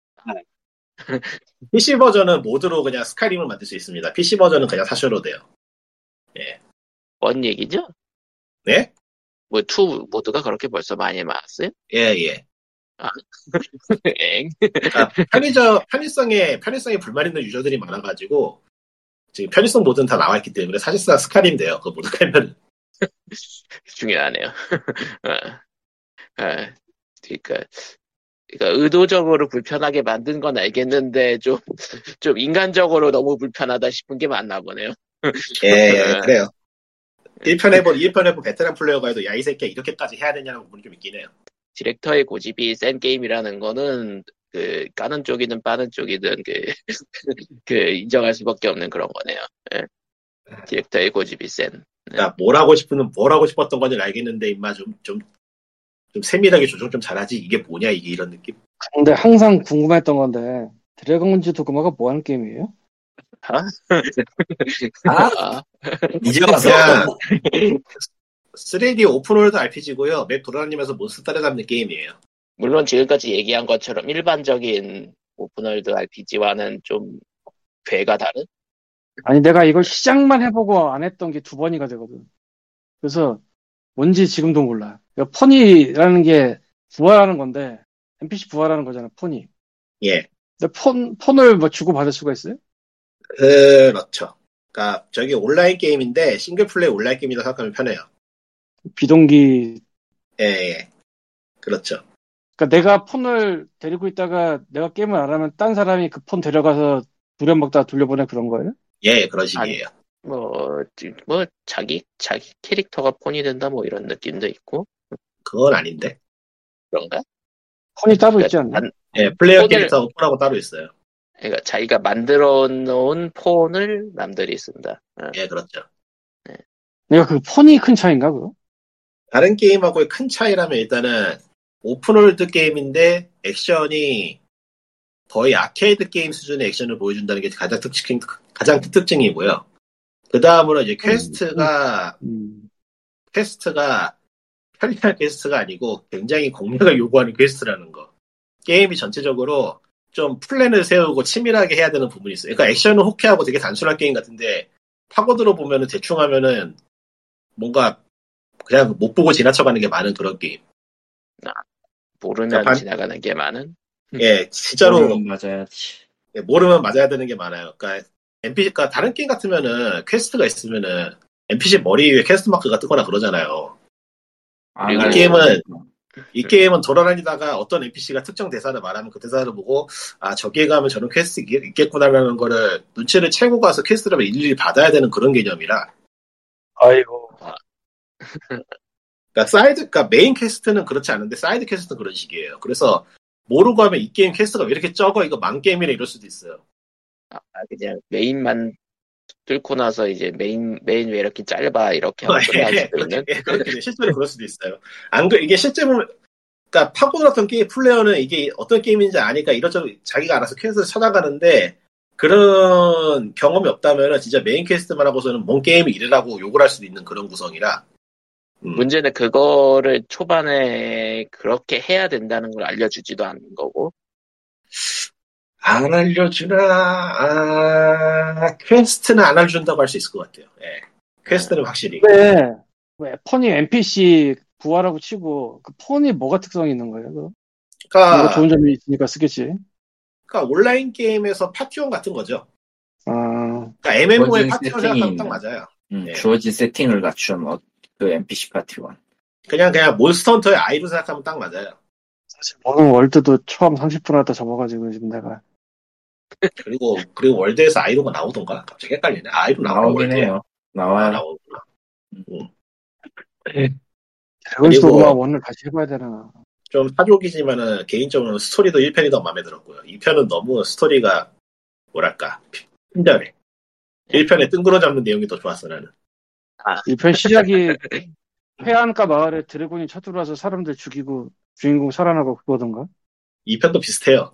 피씨 버전은 모드로 그냥 스카이림을 만들 수 있습니다. 피씨 버전은 그냥 사셔도 돼요. 예. 뭔 얘기죠? 네? 뭐, 투 모드가 그렇게 벌써 많이 나왔어요? 예, 예. 아, 엥? 그러니까 편의적, 편의성에, 편의성에 불만 있는 유저들이 많아가지고, 지금 편의성 모드는 다 나와있기 때문에 사실상 스카이림 돼요. 그 모드 깔면. 중요하네요. 어, 어, 그러니까, 그러니까 의도적으로 불편하게 만든 건 알겠는데 좀, 좀 인간적으로 너무 불편하다 싶은 게 많나 보네요. 예, 예, 그래요. 일 편 해본, 일 편 해본 베테랑 플레이어가 해도 야, 이 새끼야, 이렇게까지 해야 되냐는 부분이 좀 있긴 해요. 디렉터의 고집이 센 게임이라는 거는 그 까는 쪽이든 빠는 쪽이든 그, 그 인정할 수밖에 없는 그런 거네요. 예. 디렉터의 고집이 센. 그러니까 뭘 하고 싶으면 뭘 하고 싶었던 건지 알겠는데, 임마 좀, 좀, 좀 세밀하게 조정 좀 잘하지. 이게 뭐냐, 이게 이런 느낌. 근데 항상 궁금했던 건데 드래곤즈 도그마가 뭐 하는 게임이에요? 아? 아? 이제 와서 그냥 쓰리디 오픈월드 알피지고요. 맵 돌아다니면서 몬스터 따라잡는 게임이에요. 물론 지금까지 얘기한 것처럼 일반적인 오픈월드 알피지와는 좀 궤가 다른? 아니 내가 이걸 시작만 해보고 안 했던 게 두 번이가 되거든. 그래서 뭔지 지금도 몰라. 그러니까 폰이라는 게 부활하는 건데 엔피씨 부활하는 거잖아, 폰이. 예. 근데 폰, 폰을 뭐 주고 받을 수가 있어요? 그렇죠. 그러니까 저기 온라인 게임인데 싱글플레이 온라인 게임이라 생각하면 편해요. 비동기. 예, 예. 그렇죠. 그러니까 내가 폰을 데리고 있다가 내가 게임을 안 하면 딴 사람이 그 폰 데려가서 두려먹다가 돌려보내 그런 거예요? 예, 그런 식이에요. 뭐, 뭐, 자기, 자기 캐릭터가 폰이 된다, 뭐, 이런 느낌도 있고, 그건 아닌데. 그런가? 폰이 따로 그러니까 있지 않나? 만- 예, 플레이어 폰을- 캐릭터 폰하고 따로 있어요. 그러니까 자기가 만들어 놓은 폰을 남들이 쓴다. 어. 예, 그렇죠. 내가 그 폰이 큰 차이인가, 그거? 다른 게임하고의 큰 차이라면 일단은 오픈월드 게임인데 액션이 거의 아케이드 게임 수준의 액션을 보여준다는 게 가장 특징, 가장 큰 특징이고요. 그 다음으로 이제 퀘스트가, 음. 퀘스트가 편리한 퀘스트가 아니고 굉장히 공략을 요구하는 퀘스트라는 거. 게임이 전체적으로 좀 플랜을 세우고 치밀하게 해야 되는 부분이 있어요. 그러니까 액션은 호쾌하고 되게 단순한 게임 같은데 파고들어 보면은 대충 하면은 뭔가 그냥 못 보고 지나쳐가는 게 많은 그런 게임. 모르면 그러니까 반- 지나가는 게 많은. 예, 진짜로 모르면 맞아야지. 예, 모르면 맞아야 되는 게 많아요. 그러니까 엔피씨가 다른 게임 같으면은 퀘스트가 있으면은 엔피씨 머리 위에 퀘스트 마크가 뜨거나 그러잖아요. 안 이 할 게임은- 거니까. 이 게임은 돌아다니다가 어떤 엔피씨가 특정 대사를 말하면 그 대사를 보고 아 저기에 가면 저런 퀘스트 있- 있겠구나라는 거를 눈치를 채고 가서 퀘스트를 일일이 받아야 되는 그런 개념이라 아이고. 그러니까 사이드 그러니까 메인 퀘스트는 그렇지 않은데 사이드 퀘스트는 그런 식이에요. 그래서 모르고 하면 이 게임 퀘스트가 왜 이렇게 적어 이거 망 게임이네 이럴 수도 있어요. 아, 그냥 메인만 뚫고 나서 이제 메인, 메인 왜 이렇게 짧아, 이렇게 하고 끝날 수도 있는. 예, 그렇게 실제로 그럴 수도 있어요. 안 그 이게 실제 보면 그러니까 파고들었던 게임 플레이어는 이게 어떤 게임인지 아니까 이것저것 자기가 알아서 퀘스트를 찾아가는데 그런 경험이 없다면 진짜 메인 퀘스트만 하고서는 뭔 게임이 이래라고 욕을 할 수도 있는 그런 구성이라 음. 문제는 그거를 초반에 그렇게 해야 된다는 걸 알려주지도 않는 거고. 안 알려주나 아 퀘스트는 안 알려준다고 할 수 있을 것 같아요. 예. 퀘스트는 확실히 왜, 왜 폰이 엔피씨 부활하고 치고 그 폰이 뭐가 특성이 있는 거예요? 그거? 뭔가 그러니까, 좋은 점이 있으니까 쓰겠지. 그러니까 온라인 게임에서 파티원 같은 거죠. 아, 그러니까 엠엠오의 주어진 파티원 세팅이 생각하면 딱 있는. 맞아요. 음, 예. 주어진 세팅을 갖춘 어, 그 엔피씨 파티원. 그냥 그냥 몬스터 헌터의 아이로 생각하면 딱 맞아요. 사실 오늘 월드도 처음 삼십 분 하다 접어가지고 지금 내가 그리고 그리고 월드에서 아이로가 나오던가 갑자기 헷갈리네. 아이로 나오는 나오긴 월드야. 해요. 아, 나와요. 나오구나. 드래곤스 그리고- 도그마 원을 다시 해봐야 되나. 좀 사족이지만은 개인적으로는 스토리도 일 편이 더 마음에 들었고요. 이 편은 너무 스토리가 뭐랄까 친절해. 일 편에 뜬구러 잡는 내용이 더 좋았어 나는. 일 편 시작이 해안가 마을에 드래곤이 쳐들어와서 사람들 죽이고 주인공 살아나고 그거던가? 이 편도 비슷해요.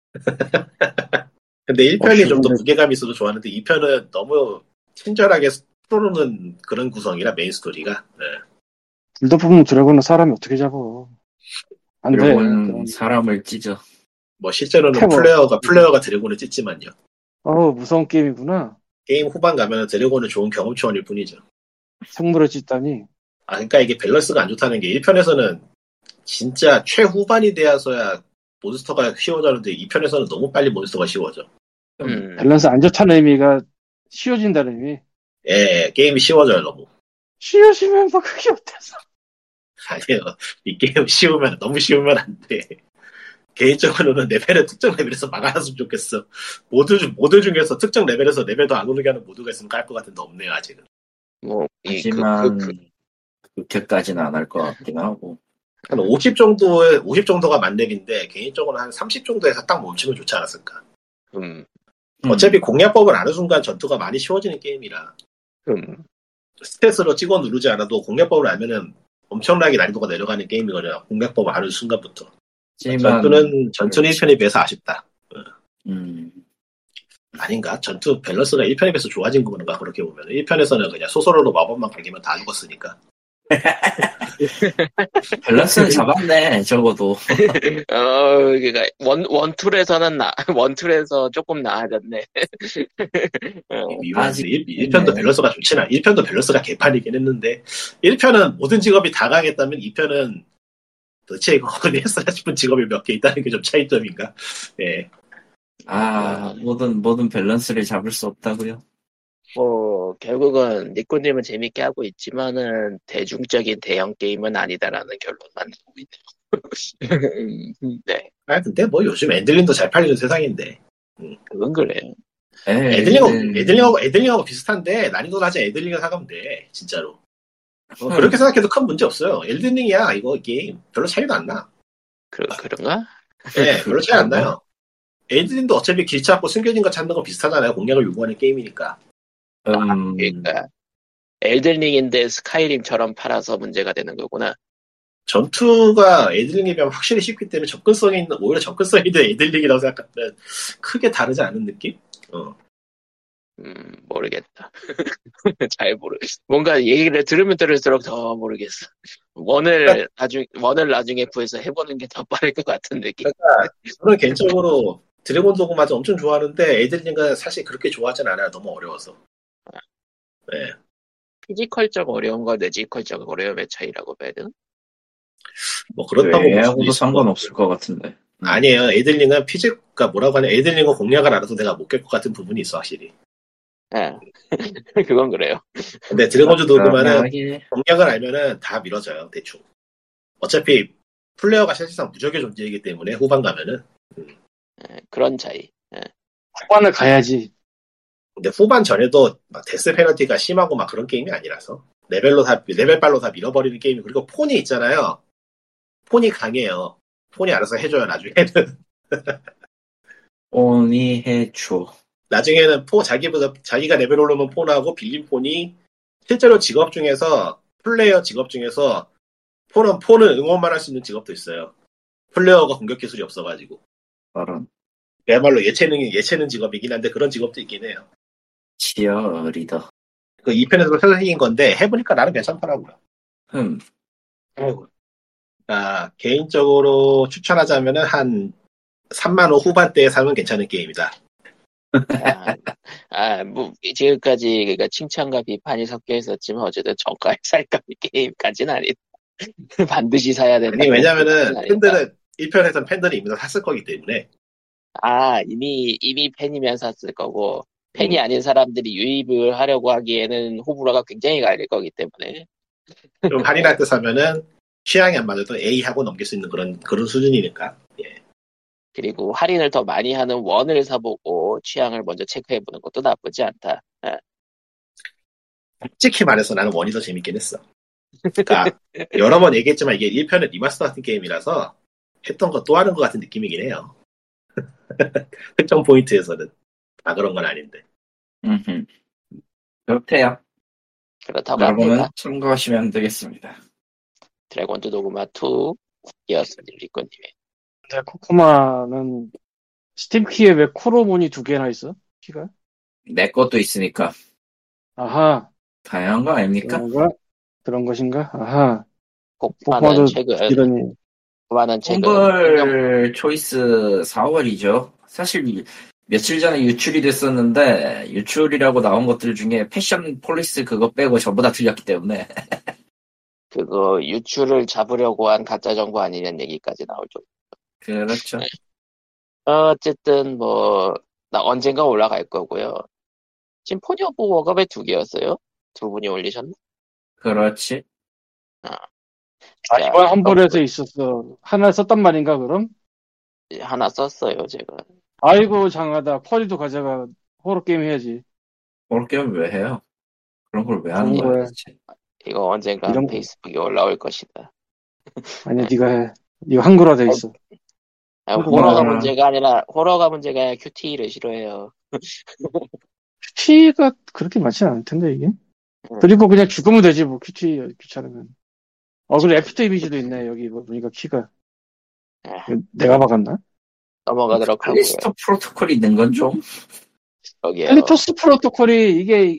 근데 일 어, 편이 좀 더 죽은데. 무게감이 있어서 좋았는데 이 편은 너무 친절하게 풀어놓는 그런 구성이라 메인 스토리가. 네. 불도 뽑는 드래곤은 사람이 어떻게 잡어? 안 돼. 드래곤 그럼. 사람을 찢어. 뭐 실제로는 태워. 플레이어가 플레이어가 드래곤을 찢지만요. 어, 무서운 게임이구나. 게임 후반 가면은 드래곤은 좋은 경험치원일 뿐이죠. 생물을 찢다니. 아 그러니까 이게 밸런스가 안 좋다는 게 일 편에서는 진짜 최후반이 돼야서야 몬스터가 쉬워졌는데 이 편에서는 너무 빨리 몬스터가 쉬워져. 음, 밸런스 안 좋다는 의미가 쉬워진다는 의미. 예, 게임이 쉬워져요 너무. 쉬워지면 뭐 그게 어때서? 아니에요. 이 게임 쉬우면 너무 쉬우면 안 돼. 개인적으로는 레벨을 특정 레벨에서 막아놨으면 좋겠어. 모드, 중- 모드 중에서 특정 레벨에서 레벨 더 안 오르게 하는 모드가 있으면 깔 것 같은데 없네요 아직은. 뭐, 이, 그, 하지만 그, 그, 그렇게까지는 안 할 것 같긴 하고. 한 오십 정도의 오십 정도가 만렙인데 개인적으로 한 삼십 정도에서 딱 멈추면 좋지 않았을까. 음, 음. 어차피 공략법을 아는 순간 전투가 많이 쉬워지는 게임이라 음, 스탯으로 찍어 누르지 않아도 공략법을 알면은 엄청나게 난이도가 내려가는 게임이거든요. 공략법을 아는 순간부터. 하지만 전투는 전투는 일 편에 비해서 아쉽다. 음, 아닌가? 전투 밸런스가 일 편에 비해서 좋아진 건가? 그렇게 보면 일 편에서는 그냥 소설로 마법만 갈기면 다 죽었으니까. 밸런스는 잡았네 적어도. 어, 그니까, 원, 원툴에서는 나, 원툴에서 조금 나아졌네. 어, 아직- 일, 일 편도 네. 밸런스가 좋진 않아. 일 편도 밸런스가 개판이긴 했는데 일 편은 모든 직업이 다 강했다면 이 편은 도대체 이거 어디 했어야 싶은 직업이 몇 개 있다는 게 좀 차이점인가? 예. 아 모든 모든 밸런스를 잡을 수 없다고요. 뭐, 결국은, 니꾸님은 재밌게 하고 있지만은, 대중적인 대형 게임은 아니다라는 결론만 나오고 있네요. 네, 아 근데 뭐 요즘 애들링도 잘 팔리는 세상인데 그건 그래요. 네, 애들링하고 음, 애들링하고 애들링하고 비슷한데 난이도 낮은 애들링을 사가면 돼 진짜로. 어, 음. 그렇게 생각해도 큰 문제 없어요. 엘든링이야 이거 게임 별로 차이도 안 나. 그, 그런가? 네, 별로 차이 안 나요. 엘든링도 어차피 길 찾고 숨겨진 거 찾는 거 비슷하잖아요. 공략을 요구하는 게임이니까. 음, 그러니까, 엘든링인데 스카이림처럼 팔아서 문제가 되는 거구나. 전투가 애들링에 비하면 확실히 쉽기 때문에 접근성이 있는 오히려 접근성이 있는 애들링이라고 생각하면 크게 다르지 않은 느낌? 어. 음, 모르겠다. 잘 모르겠어. 뭔가 얘기를 들으면 들을수록 더 모르겠어. 원을 나중, 원을 나중에 구해서 해보는 게 더 빠를 것 같은 느낌. 저는 개인적으로 드래곤 도그마저 엄청 좋아하는데 애들링은 사실 그렇게 좋아하진 않아요. 너무 어려워서. 네. 피지컬적 어려운 거 뇌지컬적 어려움의 차이라고 봐야 되나? 뭐 그렇다고 볼 수도 얘하고도 있을 상관없을 것 같고요. 것 같은데. 아니에요. 애들링은 피지가 뭐라고 하냐. 애들링은 공략을 알아도 내가 못 깰 것 같은 부분이 있어 확실히. 아, 그건 그래요. 근데 드래곤즈 도그마는 하긴 공략을 알면은 다 밀어져요. 대충. 어차피 플레이어가 사실상 무적의 존재이기 때문에 후반 가면은. 예, 그런 차이. 예. 후반을 가야지. 근데 후반 전에도 막 데스 페널티가 심하고 막 그런 게임이 아니라서 레벨로 다 레벨발로 다 밀어버리는 게임이. 그리고 폰이 있잖아요. 폰이 강해요. 폰이 알아서 해줘요 나중에는. 폰이 해줘. 나중에는 폰 자기보다 자기가 레벨 오르면 폰하고 빌린 폰이 실제로 직업 중에서 플레이어 직업 중에서 폰은 폰은 응원만 할 수 있는 직업도 있어요. 플레이어가 공격 기술이 없어가지고. 다른 그야말로 예체능이 예체능 직업이긴 한데 그런 직업도 있긴 해요. 치어 리더. 그 이 편에서 새로 생긴 건데 해보니까 나름 괜찮더라고요. 음, 아, 개인적으로 추천하자면은 한 삼만 원 후반대에 사면 괜찮은 게임이다. 아, 아, 뭐, 지금까지, 그니까, 칭찬과 비판이 섞여 있었지만, 어쨌든, 정가에 살까 게임까지는 아니다. 반드시 사야 된다. 아니 왜냐면은 팬들은 일 편에서는 팬들이 이미 다 샀을 거기 때문에. 아, 이미, 이미 팬이면 샀을 거고, 팬이 음. 아닌 사람들이 유입을 하려고 하기에는 호불호가 굉장히 갈릴 거기 때문에. 좀 할인할 때 사면은 취향이 안 맞아도 A 하고 넘길 수 있는 그런 그런 수준이니까. 예. 그리고 할인을 더 많이 하는 원을 사보고 취향을 먼저 체크해보는 것도 나쁘지 않다. 예. 솔직히 말해서 나는 원이 더 재밌긴 했어. 그러니까 여러 번 얘기했지만 이게 일 편은 리마스터 같은 게임이라서 했던 거 또 하는 것 같은 느낌이긴 해요. 특정 포인트에서는 다 그런 건 아닌데. 음흠. 그렇대요. 그렇다고 여러분은 합니다. 참고하시면 되겠습니다. 드래곤즈 도그마 이였습니다. 리코님의. 근데 코코마는 스팀 키에 왜 코로몬이 두 개나 있어? 키가? 내 것도 있으니까 아하, 당연한 거 아닙니까? 그런가? 그런 것인가? 아하, 코코마는 코코마도 최근 이러니. 코코마는 최근 행정 홈블 초이스 사월이죠. 사실 며칠 전에 유출이 됐었는데 유출이라고 나온 것들 중에 패션 폴리스 그거 빼고 전부 다 틀렸기 때문에 그거 유출을 잡으려고 한 가짜 정보 아니냐는 얘기까지 나올 정도. 그렇죠. 어쨌든 뭐 나 언젠가 올라갈 거고요. 심포니 오브 워업에 두 개였어요. 두 분이 올리셨나? 그렇지. 아, 자, 이번 험블에서 있었어. 하나 썼단 말인가, 그럼? 하나 썼어요, 제가. 아이고, 장하다. 쿼리도 가져가. 호러게임 해야지. 그렇게 왜 해요? 그런 걸 왜 하는 좋은 거야 거야. 도대체? 이거 언젠가 이런, 페이스북에 올라올 것이다. 아니야, 네가 해. 이거 한글화 돼 있어. 아니, 그거 호러가 뭐, 문제가 아니라 호러가 문제가 아니라 큐티를 싫어해요. 큐티가 그렇게 많지는 않을 텐데, 이게. 음. 그리고 그냥 죽으면 되지, 뭐, 큐티 귀찮으면. 어, 그리고 애프터 이미지도 있네, 여기. 뭐 보니까 키가. 아, 내가 박았나? 넘어가도록 하고요. 칼리스토 프로토콜이 있는 건 좀 여기요. 칼리토스 프로토콜이, 이게,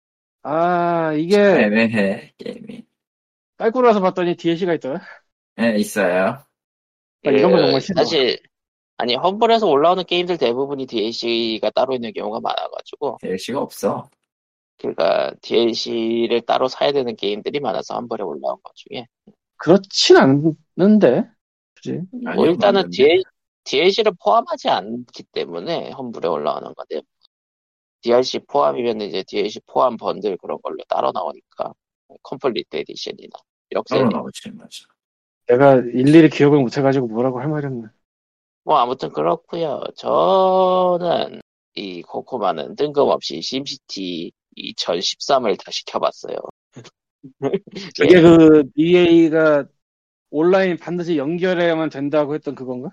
아, 이게, 애매해 게임이. 깔고 나서 봤더니 디엘씨가 있더라. 예, 있어요. 나 이런 거 그, 정말 싫어. 사실 아니 험블에서 올라오는 게임들 대부분이 디엘씨가 따로 있는 경우가 많아가지고 디엘씨가 없어. 그러니까 디엘씨를 따로 사야 되는 게임들이 많아서 험블에 올라온 것 중에 그렇진 않는데. 그지? 뭐 아니요, 일단은 맞는데. 디엘, 디엘씨를 포함하지 않기 때문에 험블에 올라오는 건데 디엘씨 포함이면 이제 디엘씨 포함 번들 그런 걸로 따로 나오니까 컴플리트 에디션이나 역세리 따로 나오지 맞아. 내가 일일이 기억을 못해가지고 뭐라고 할 말이 없네. 뭐 아무튼 그렇고요. 저는 이 코코마는 뜬금없이 심시티 이천십삼을 다시 켜봤어요. 그게 예, 그 이에이가 온라인 반드시 연결해야만 된다고 했던 그건가?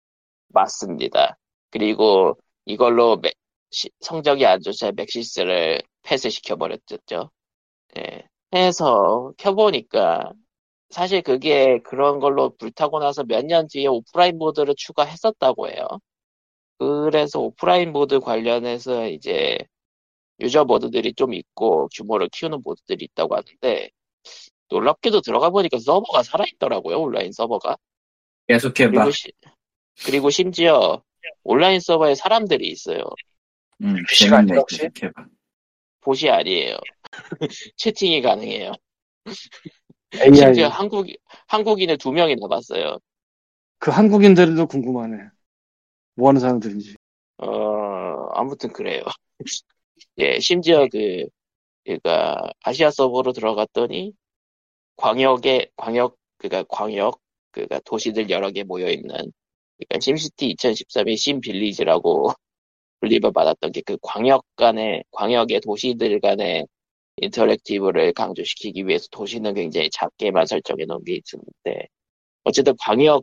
맞습니다. 그리고 이걸로 맥- 시- 성적이 안 좋자 맥시스를 폐쇄시켜버렸죠. 예. 해서 켜보니까 사실 그게 그런 걸로 불타고 나서 몇 년 뒤에 오프라인 모드를 추가했었다고 해요. 그래서 오프라인 모드 관련해서 이제 유저 모드들이 좀 있고 규모를 키우는 모드들이 있다고 하는데 놀랍게도 들어가 보니까 서버가 살아있더라고요. 온라인 서버가. 계속해봐. 그리고, 시, 그리고 심지어 온라인 서버에 사람들이 있어요. 음, 시간 재밌네. 역시? 계속해봐. 봇이 아니에요. 채팅이 가능해요. 에이아이. 심지어 한국, 한국인을 두 명이 나봤어요. 그 한국인들도 궁금하네. 뭐 하는 사람들인지. 어, 아무튼 그래요. 예, 심지어 그, 그니까, 아시아 서버로 들어갔더니, 광역에, 광역, 그니까, 광역, 그니까, 도시들 여러 개 모여있는, 그니까, 심시티 이천십삼이 심빌리지라고 불림을 받았던 게 그 광역 간의, 광역의 도시들 간의 인터랙티브를 강조시키기 위해서 도시는 굉장히 작게만 설정해 놓은 게 있었는데, 어쨌든 광역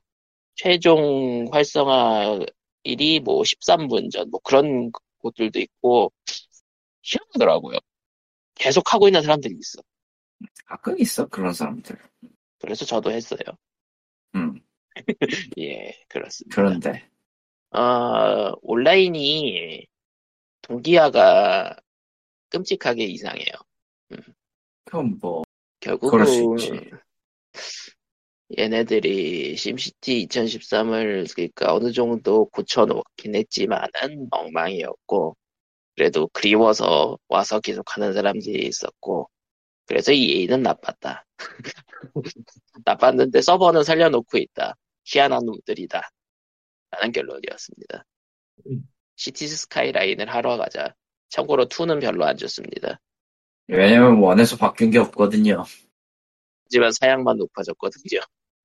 최종 활성화일이 뭐 십삼 분 전, 뭐 그런 곳들도 있고, 희한하더라고요. 계속 하고 있는 사람들이 있어. 가끔 있어 그런 사람들. 그래서 저도 했어요. 음, 예, 그렇습니다. 그런데 어, 온라인이 동기화가 끔찍하게 이상해요. 음, 그건 뭐 결국은 그럴 수 있지. 얘네들이 심시티 이천십삼을 그러니까 어느 정도 고쳐놓긴 했지만은 엉망이었고 그래도 그리워서 와서 계속하는 사람들이 있었고 그래서 이에이는 나빴다. 나빴는데 서버는 살려놓고 있다. 희한한 놈들이다. 라는 결론이었습니다. 음. 시티즈 스카이라인을 하러 가자. 참고로 이는 별로 안 좋습니다. 왜냐면 원에서 바뀐 게 없거든요. 하지만 사양만 높아졌거든요.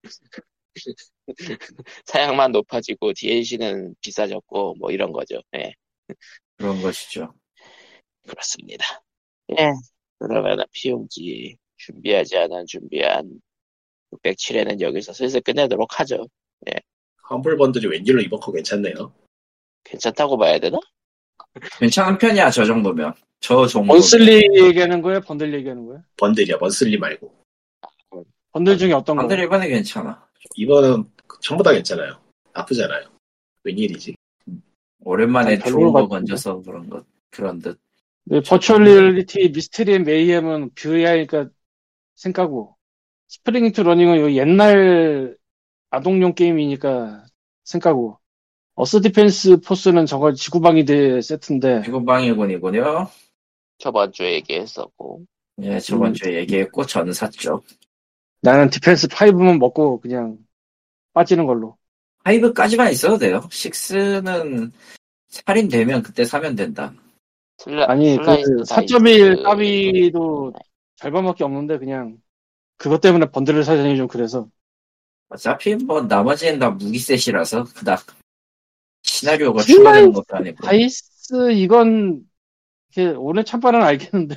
사양만 높아지고 디엘씨는 비싸졌고 뭐 이런 거죠. 예, 그런 것이죠. 그렇습니다. 예, 그러면 피용지 준비하지 않은 준비한 육백칠회는 여기서 슬슬 끝내도록 하죠. 예. 험블 번들이 웬일로 이번 거 괜찮네요. 괜찮다고 봐야 되나? 괜찮은 편이야, 저 정도면. 저 정도면. 먼슬리 얘기하는 거예요? 번들 얘기하는 거예요? 번들이야, 먼슬리 말고. 번들 중에 어떤 거? 번들 이번에 괜찮아. 이번은 전부 다 괜찮아요. 나쁘잖아요. 웬일이지? 오랜만에 별로 좋은 거 같은데? 건져서 그런 것, 그런 듯. 네, 버추얼 리얼리티 미스테리 앤 메이엠은 뷰에이아니까 생까고, 스프링 투 러닝은 요 옛날 아동용 게임이니까 생까고, 어스 디펜스 포스는 저거 지구방위대 세트인데, 피고방해군이군요. 저번 주에 얘기했었고. 예, 저번 음. 주에 얘기했고, 저는 샀죠. 나는 디펜스 오만 먹고 그냥 빠지는 걸로. 파이브까지만 있어도 돼요. 식스는 할인되면 그때 사면 된다. 슬라, 아니, 그 슬라이스 사 점 일 다이스. 따비도 절반밖에 없는데 그냥 그것 때문에 번들을 사자니 좀 그래서. 어차피 뭐 나머지는 다 무기셋이라서 그닥 시나리오가 슬라이스 추가되는 것도 아니고. 다이스 이건 이렇게 오늘 찬바는 알겠는데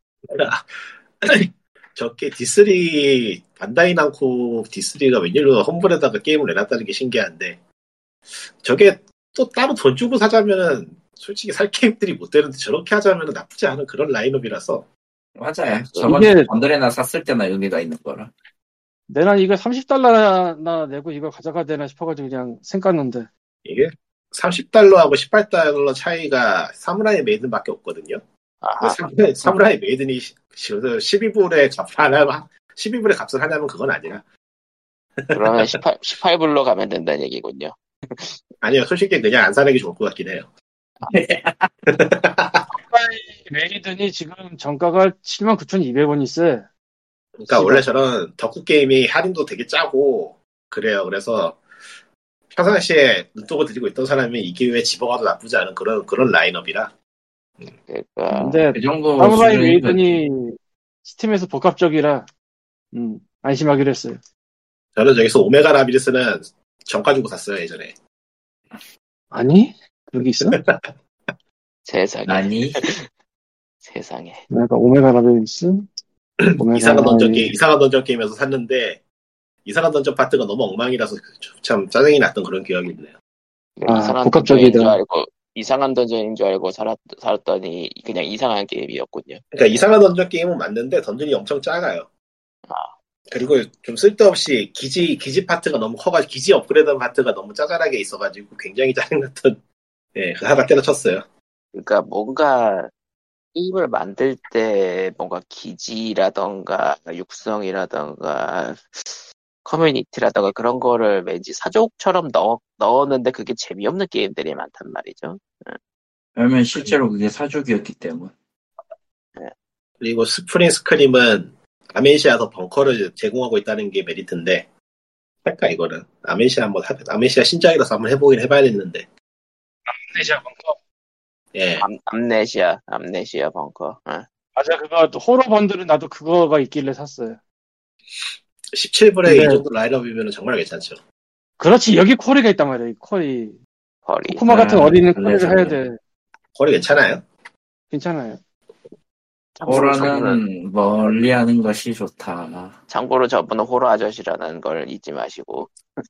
저게 디쓰리, 반다이 남코 디쓰리가 웬일로 험블에다가 게임을 내놨다는 게 신기한데, 저게 또 따로 돈 주고 사자면은 솔직히 살 게임들이 못 되는데 저렇게 하자면은 나쁘지 않은 그런 라인업이라서. 맞아요. 저번 이게- 번들에나 샀을 때나 의미가 있는 거라. 내가 이거 삼십 달러나 내고 이거 가져가야 되나 싶어가지고 그냥 생각났는데 이게 삼십 달러하고 십팔 달러 차이가 사무라이 메이든밖에 없거든요. 아하. 사무라이, 사무라이 메이든이 십이 불에 값하냐면, 십이 불에 값을 하냐면 그건 아니라. 그러면 십팔, 십팔 불로 가면 된다는 얘기군요. 아니요, 솔직히 그냥 안 사는 게 좋을 것 같긴 해요. 메이든이 지금 정가가 칠만 구천이백 원이 세. 그러니까 씨발. 원래 저런 덕후 게임이 할인도 되게 짜고 그래요. 그래서 평상시에 눈독을 들이고 있던 사람이 이 기회에 집어가도 나쁘지 않은 그런 그런 라인업이라. 그러니까 근데 그 정도 사무라이 수준이면 메이든이 스팀에서 복합적이라 음, 안심하기로 했어요. 저는 저기서 오메가 라비리스는 정가 주고 샀어요 예전에. 아니? 그게 있어? 세상에. 아니 세상에. 내가 오메가 라비리스? 오메가 이상한 던전 라비- 게임, 이상한 던전 게임에서 샀는데 이상한 던전 파트가 너무 엉망이라서 참 짜증이 났던 그런 기억이 있네요. 아, 이상한 복합적이다. 던전인 줄 알고 이상한 던전인 줄 알고 살았, 살았더니 그냥 이상한 게임이었군요. 그러니까 이상한 던전 게임은 맞는데 던전이 엄청 작아요. 아. 그리고 좀 쓸데없이 기지 기지 파트가 너무 커가지고 기지 업그레이드 파트가 너무 짜잘하게 있어가지고 굉장히 짜증났던 예, 그 하나 때려쳤어요. 그러니까 뭔가 게임을 만들 때 뭔가 기지라던가 육성이라던가 커뮤니티라던가 그런 거를 왠지 사족처럼 넣, 넣었는데 그게 재미없는 게임들이 많단 말이죠. 왜냐면 실제로 그게 사족이었기 때문에. 그리고 스프링 스크림은 아메시아에서 벙커를 제공하고 있다는 게 메리트인데 할까 이거는 아메시아 한번 하, 아메시아 신작이라서 한번 해보긴 해봐야겠는데 아메시아 벙커. 예 암, 암네시아, 암네시아 벙커. 어. 맞아, 그거 호러 번들은 나도 그거가 있길래 샀어요. 십칠 불에 근데- 이 정도 라인업이면 정말 괜찮죠. 그렇지, 여기 쿼리가 있단 말이야, 이 쿼리. 허리. 코코마 같은 아, 어린이는 그래, 쿼리를 해야 그래. 돼. 거리 괜찮아요. 괜찮아요. 참고로 저분은, 호러는 멀리하는 것이 좋다. 참고로 저분은 호러 아저씨라는 걸 잊지 마시고.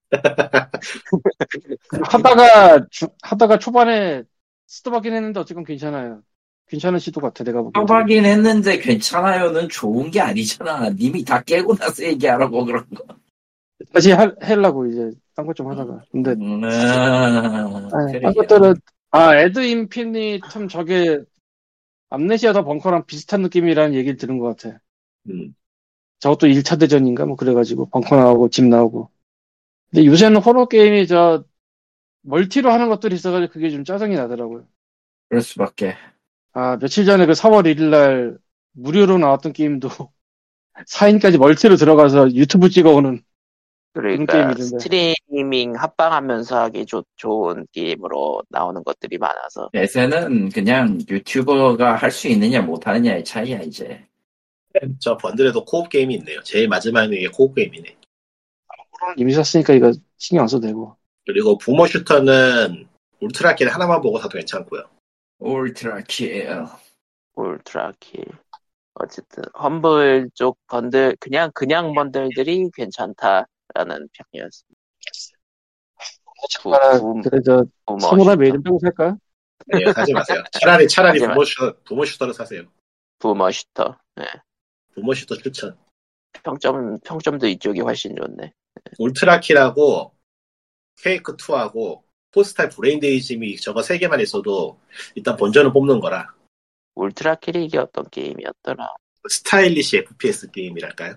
하다가, 주- 하다가 초반에 스톱하긴 했는데 어쨌건 괜찮아요. 괜찮은 시도 같아, 내가 보기엔. 하긴 했는데 괜찮아요는 좋은 게 아니잖아. 님이 다 깨고 나서 얘기하라고 그런 거. 다시 하, 하려고 이제 딴 것 좀 하다가. 근데, 음, 아, 아니, 그래요. 딴 것들은, 아, 에드 인피니 참 저게, 암네시아 더 벙커랑 비슷한 느낌이라는 얘기를 들은 것 같아. 음. 저것도 일 차 대전인가? 뭐 그래가지고, 벙커 나오고, 집 나오고. 근데 요새는 호러 게임이 저, 멀티로 하는 것들이 있어가지고 그게 좀 짜증이 나더라고요. 그럴 수밖에. 아, 며칠 전에 그 사월 일일 날 무료로 나왔던 게임도 사 인까지 멀티로 들어가서 유튜브 찍어오는 그러니까 게임이던데. 스트리밍 합방하면서 하기 좋, 좋은 게임으로 나오는 것들이 많아서. 대세는 그냥 유튜버가 할 수 있느냐 못하느냐의 차이야 이제. 저 번들에도 코업 게임이 있네요. 제일 마지막에 코업 게임이네. 이미 샀으니까 이거 신경 안 써도 되고. 그리고 부모 슈터는 울트라킬 하나만 보고 사도 괜찮고요. 울트라킬. 울트라킬. 어쨌든 험블 쪽 번들 그냥 그냥 번들들이 괜찮다라는 평이었습니다. 부, 아, 부, 그래 저 부머 사무라이 슈터. 메이든 빼고 살까? 아니요, 사지 마세요. 차라리, 차라리 하지만- 부모 슈터, 부모 슈터를 사세요. 부머 슈터. 예. 부모 슈터 추천. 평점, 평점도 이쪽이 훨씬 좋네. 울트라키라고, 퀘이크이하고, 포스탈 브레인데이즘이 저거 세 개만 있어도 일단 본전을 뽑는 거라. 울트라킬이 이게 어떤 게임이었더라. 스타일리시 에프피에스 게임이랄까요?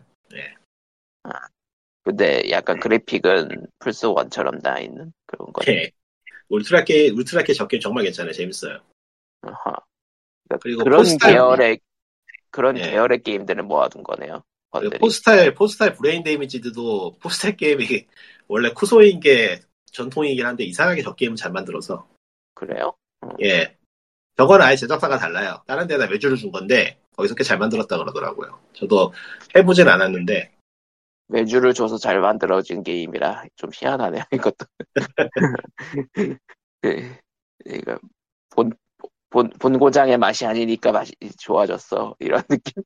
근데 약간 그래픽은 플스 원처럼 나 있는 그런 거. 네. 울트라키, 울트라키 저 게임 정말 괜찮아요. 재밌어요. 어허. 그러니까 그리고 그런 포스탈- 계열의 그런 네. 계열의 게임들을 모아둔 거네요. 그리고 번들이. 포스탈, 포스탈 브레인 데미지도 포스탈 게임이 원래 쿠소인 게 전통이긴 한데 이상하게 저 게임은 잘 만들어서. 그래요? 예. 저거는 아예 제작사가 달라요. 다른 데다 외주를 준 건데 거기서 꽤 잘 만들었다 그러더라고요. 저도 해보진 않았는데 외주를 줘서 잘 만들어진 게임이라 좀 희한하네요. 이것도. 네. 그러니까 본, 본, 본 고장의 맛이 아니니까 맛이 좋아졌어. 이런 느낌.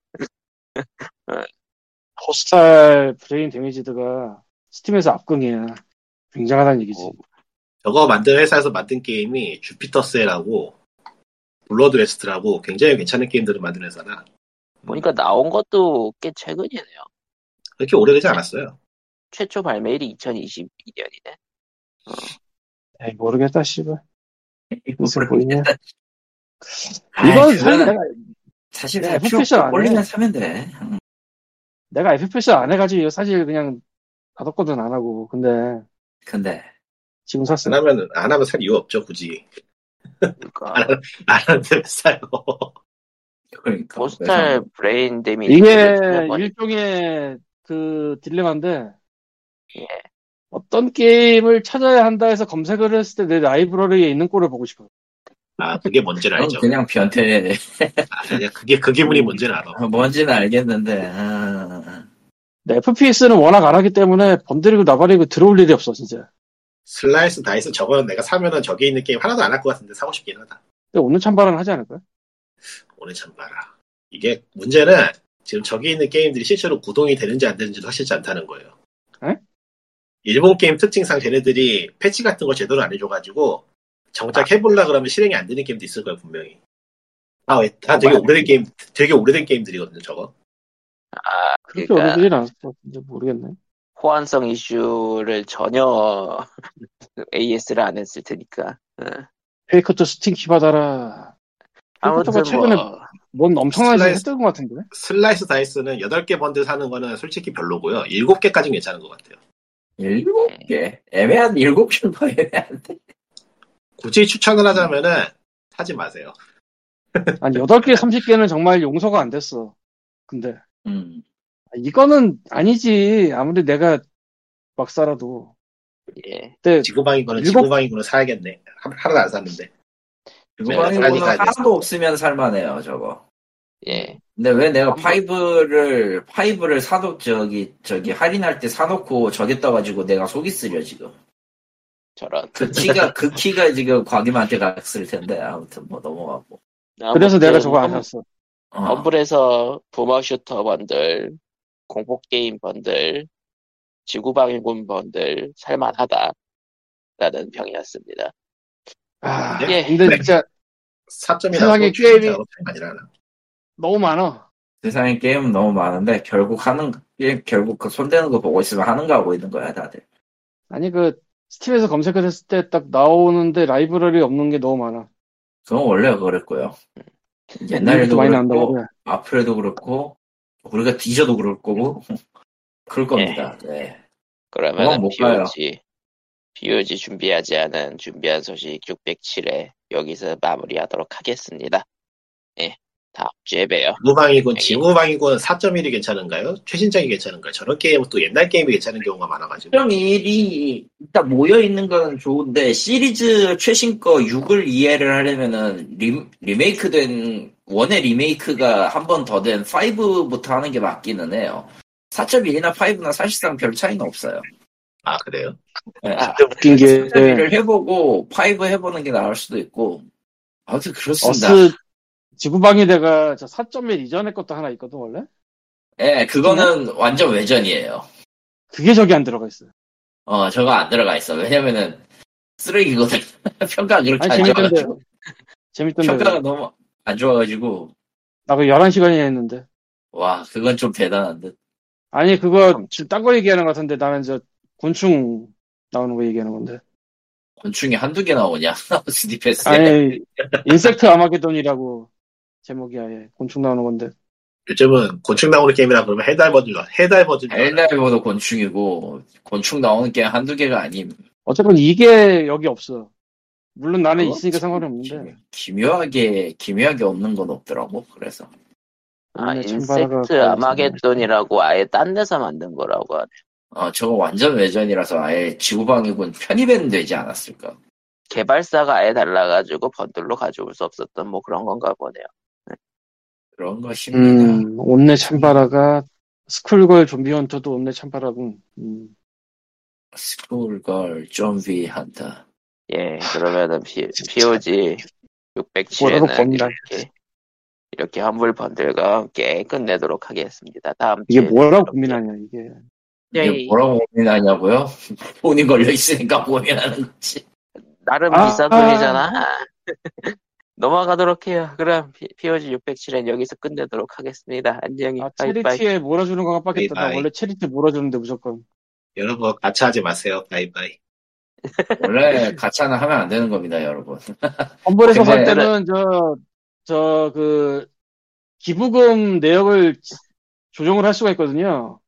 포스탈 브레인 데미지드가 스팀에서 압승이야. 굉장하다는 얘기지. 어, 저거 만든 회사에서 만든 게임이 주피터스라고 블러드 웨스트라고 굉장히 괜찮은 게임들을 만든 회사라 보니까 나온 것도 꽤 최근이네요. 그렇게 오래되지 않았어요. 최초 발매일이 이천이십이 년이네. 에이, 모르겠다, 씨발. 무슨 이거 보이냐? 아이, 이건 그거는 사실 내가, 사실 내가 다 필요 에프피에스 안 없고 해. 꼴리면 사면 돼. 응. 내가 에프피에스 안 해가지고 사실 그냥 닫았거든, 안 하고. 근데 근데 지금 샀어. 안 하면 안 하면 살 이유 없죠 굳이. 그러니까 안 하는데 왜 사요? 그러니까 포스탈 브레인 데미지 이게 일종의 그 딜레마인데, 예. 어떤 게임을 찾아야 한다 해서 검색을 했을 때 내 라이브러리에 있는 꼴을 보고 싶어. 아 그게 뭔지는 알죠. 그냥 변태. 아, 그냥 그게 그 기분이 뭔지는 알아. 뭔지는 알겠는데. 아, 근데 에프피에스는 워낙 안 하기 때문에 번들이고 나발이고 들어올 일이 없어, 진짜. 슬라이스 다이스 저거는 내가 사면은 저기 있는 게임 하나도 안 할 것 같은데 사고 싶긴 하다. 근데 오늘 찬바람 하지 않을까요? 오늘 참 봐라. 이게 문제는 지금 저기 있는 게임들이 실제로 구동이 되는지 안 되는지도 확실치 않다는 거예요. 에? 일본 게임 특징상 쟤네들이 패치 같은 거 제대로 안 해줘가지고 정작 해볼라 그러면 실행이 안 되는 게임도 있을 거예요 분명히. 아, 왜? 다 되게 오래된 게임, 되게 오래된 게임들이거든요 저거. 아, 그렇게 그러니까 오래되진 않았을 것 같은데, 모르겠네. 호환성 이슈를 전혀 에이에스를 안 했을 테니까. 어. 페이커트 스팅키 받아라. 아무튼 페이커트가 최근에 뭐 뭔 엄청난 짓 슬라이스- 했던 것 같은데? 슬라이스 다이스는 여덟 개 번들 사는 거는 솔직히 별로고요. 일곱 개까지는 괜찮은 것 같아요. 일곱 개. 애매한 일곱 개는 더 애매한데. 굳이 추천을 하자면은 사지 마세요. 아니, 여덟 개, 삼십 개는 정말 용서가 안 됐어. 근데, 음. 이거는 아니지. 아무리 내가 막사라도. 예. 근데, 지구방인 거는 일곱- 지구방인 거는 사야겠네. 하- 하나도 안 샀는데. 그거는 메탈리카 하나도 없으면 살만해요, 저거. 예. 근데 왜 내가 한번- 파이브를 파이브를 사놓 저기 저기 할인할 때 사놓고 저기 떠가지고 내가 속이 쓰려 지금. 저런. 그 키가 그 키가 지금 과김한테 갔을 텐데 아무튼 뭐 넘어가고. 그래서 아무튼 내가 저거 안 험- 샀어. 어. 험블에서 부머 슈터 번들, 공포 게임 번들, 지구방위군 번들 살만하다. 라는 평이었습니다. 아, 예. 근데 진짜 사 점이라고 세상에 게임이- 아니라 너무 많아. 세상에 게임은 너무 많은데 결국 하는 게 결국 그 손대는 거 보고 있으면 하는 거 하고 있는 거야 다들. 아니, 그, 스팀에서 검색을 했을 때 딱 나오는데 라이브러리 없는 게 너무 많아. 그건 원래 그랬고요. 이것도 옛날에도 많이 그랬고 나온다고 그래. 앞으로도 그렇고 우리가 뒤져도 그럴 거고 그럴 겁니다. 예. 네. 그러면 그건 못 가요. 피오지, 피오지 준비하지 않은 준비한 소식 육백칠 회 여기서 마무리하도록 하겠습니다. 예. 다음 주에 봬요. 지구방위군, 여기. 지구방위군 사 점 일이 괜찮은가요? 최신작이 괜찮은가요? 저런 게임은 또 옛날 게임이 괜찮은 경우가 많아가지고. 사 점 일이 일단 모여 있는 건 좋은데 시리즈 최신 거 육을 이해를 하려면은 리, 리메이크된 원의 리메이크가 한 번 더 된 오부터 하는 게 맞기는 해요. 사 점 일이나 오는 사실상 별 차이는 없어요. 아, 그래요? 네. 아, 근데 웃긴 게, 사 점 일을 해보고 오 해보는 게 나을 수도 있고 아무튼 그렇습니다. 어스 지구방위대가 저 사 점 일 이전의 것도 하나 있거든, 원래? 예, 그거는 완전 외전이에요. 그게 저기 안 들어가 있어요. 어, 저거 안 들어가 있어. 왜냐면은 쓰레기거든. 평가가 그렇게 아니, 안 재밌던데. 좋아가지고. 재밌던데. 평가가 너무 안 좋아가지고. 나 그 열한 시간이나 했는데. 와, 그건 좀 대단한 듯. 아니, 그거 지금 딴 거 얘기하는 것 같은데 나는 저 곤충 나오는 거 얘기하는 건데. 곤충이 한두 개 나오냐? 스니패스에. 아니, 인섹트 아마게돈이라고 제목이 아예 곤충 나오는 건데. 요즘은 곤충 나오는 게임이라 그러면 해달버즈, 해달버즈. 헬다이버도 곤충이고, 곤충 나오는 게 한두 개가 아님. 어쨌건 이게 여기 없어. 물론 나는 그거? 있으니까 상관이 없는데. 기묘하게, 기묘하게 없는 건 없더라고, 그래서. 아, 오늘 찬바라가 인섹트 거의 아마겟돈이라고 아예 딴 데서 만든 거라고 하네. 어, 저거 완전 외전이라서 아예 지구방위군 편입은 되지 않았을까? 개발사가 아예 달라가지고 번들로 가져올 수 없었던 뭐 그런 건가 보네요. 그런 것입니다. 음, 온내 찬바라가 스쿨걸 좀비 헌터도 온내 찬바라군. 음. 스쿨걸 좀비 한다. 예, 그러면은 피, 피오지 뭐라고 육백칠에는 봅니다. 이렇게, 이렇게 환불 번들과 함께 끝내도록 하겠습니다. 다음 이게 주에 뭐라고 고민하냐, 이게. 이게 예, 뭐라고 고민하냐고요? 돈이 걸려있으니까 고민하는 거지. 나름 아, 비싼 아. 돈이잖아. 넘어가도록 해요. 그럼 피오지 육백칠은 여기서 끝내도록 하겠습니다. 안녕히 아, 바이바이. 체리티에 몰아주는 거 깜빡했다. 나 바이바이. 원래 체리티 몰아주는데 무조건. 여러분, 가차하지 마세요. 바이바이. 원래 가차는 하면 안 되는 겁니다, 여러분. 환불에서 살 근데- 때는 저, 저, 그, 기부금 내역을 조정을 할 수가 있거든요.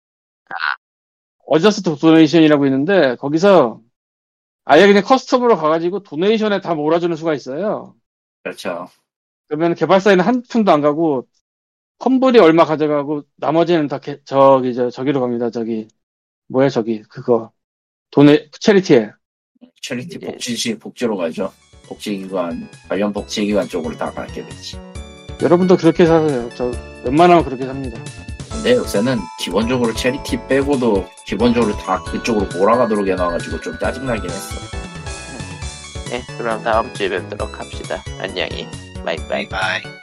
어저스트 도네이션이라고 있는데, 거기서 아예 그냥 커스텀으로 가가지고 도네이션에 다 몰아주는 수가 있어요. 그렇죠. 그러면 개발사에는 한 푼도 안 가고, 험블이 얼마 가져가고, 나머지는 다 개- 저기, 저, 저기로 갑니다. 저기, 뭐야, 저기, 그거. 도네, 체리티에. 체리티 예. 복지, 복지로 가죠. 복지기관, 관련 복지기관 쪽으로 다 가게 되지. 여러분도 그렇게 사세요. 저, 웬만하면 그렇게 삽니다. 근데 요새는 기본적으로 체리티 빼고도 기본적으로 다 그쪽으로 몰아가도록 해놔가지고 좀 짜증나긴 했어. 네, 그럼 다음 주에 뵙도록 합시다. 안녕히 바이바이. 바이바이.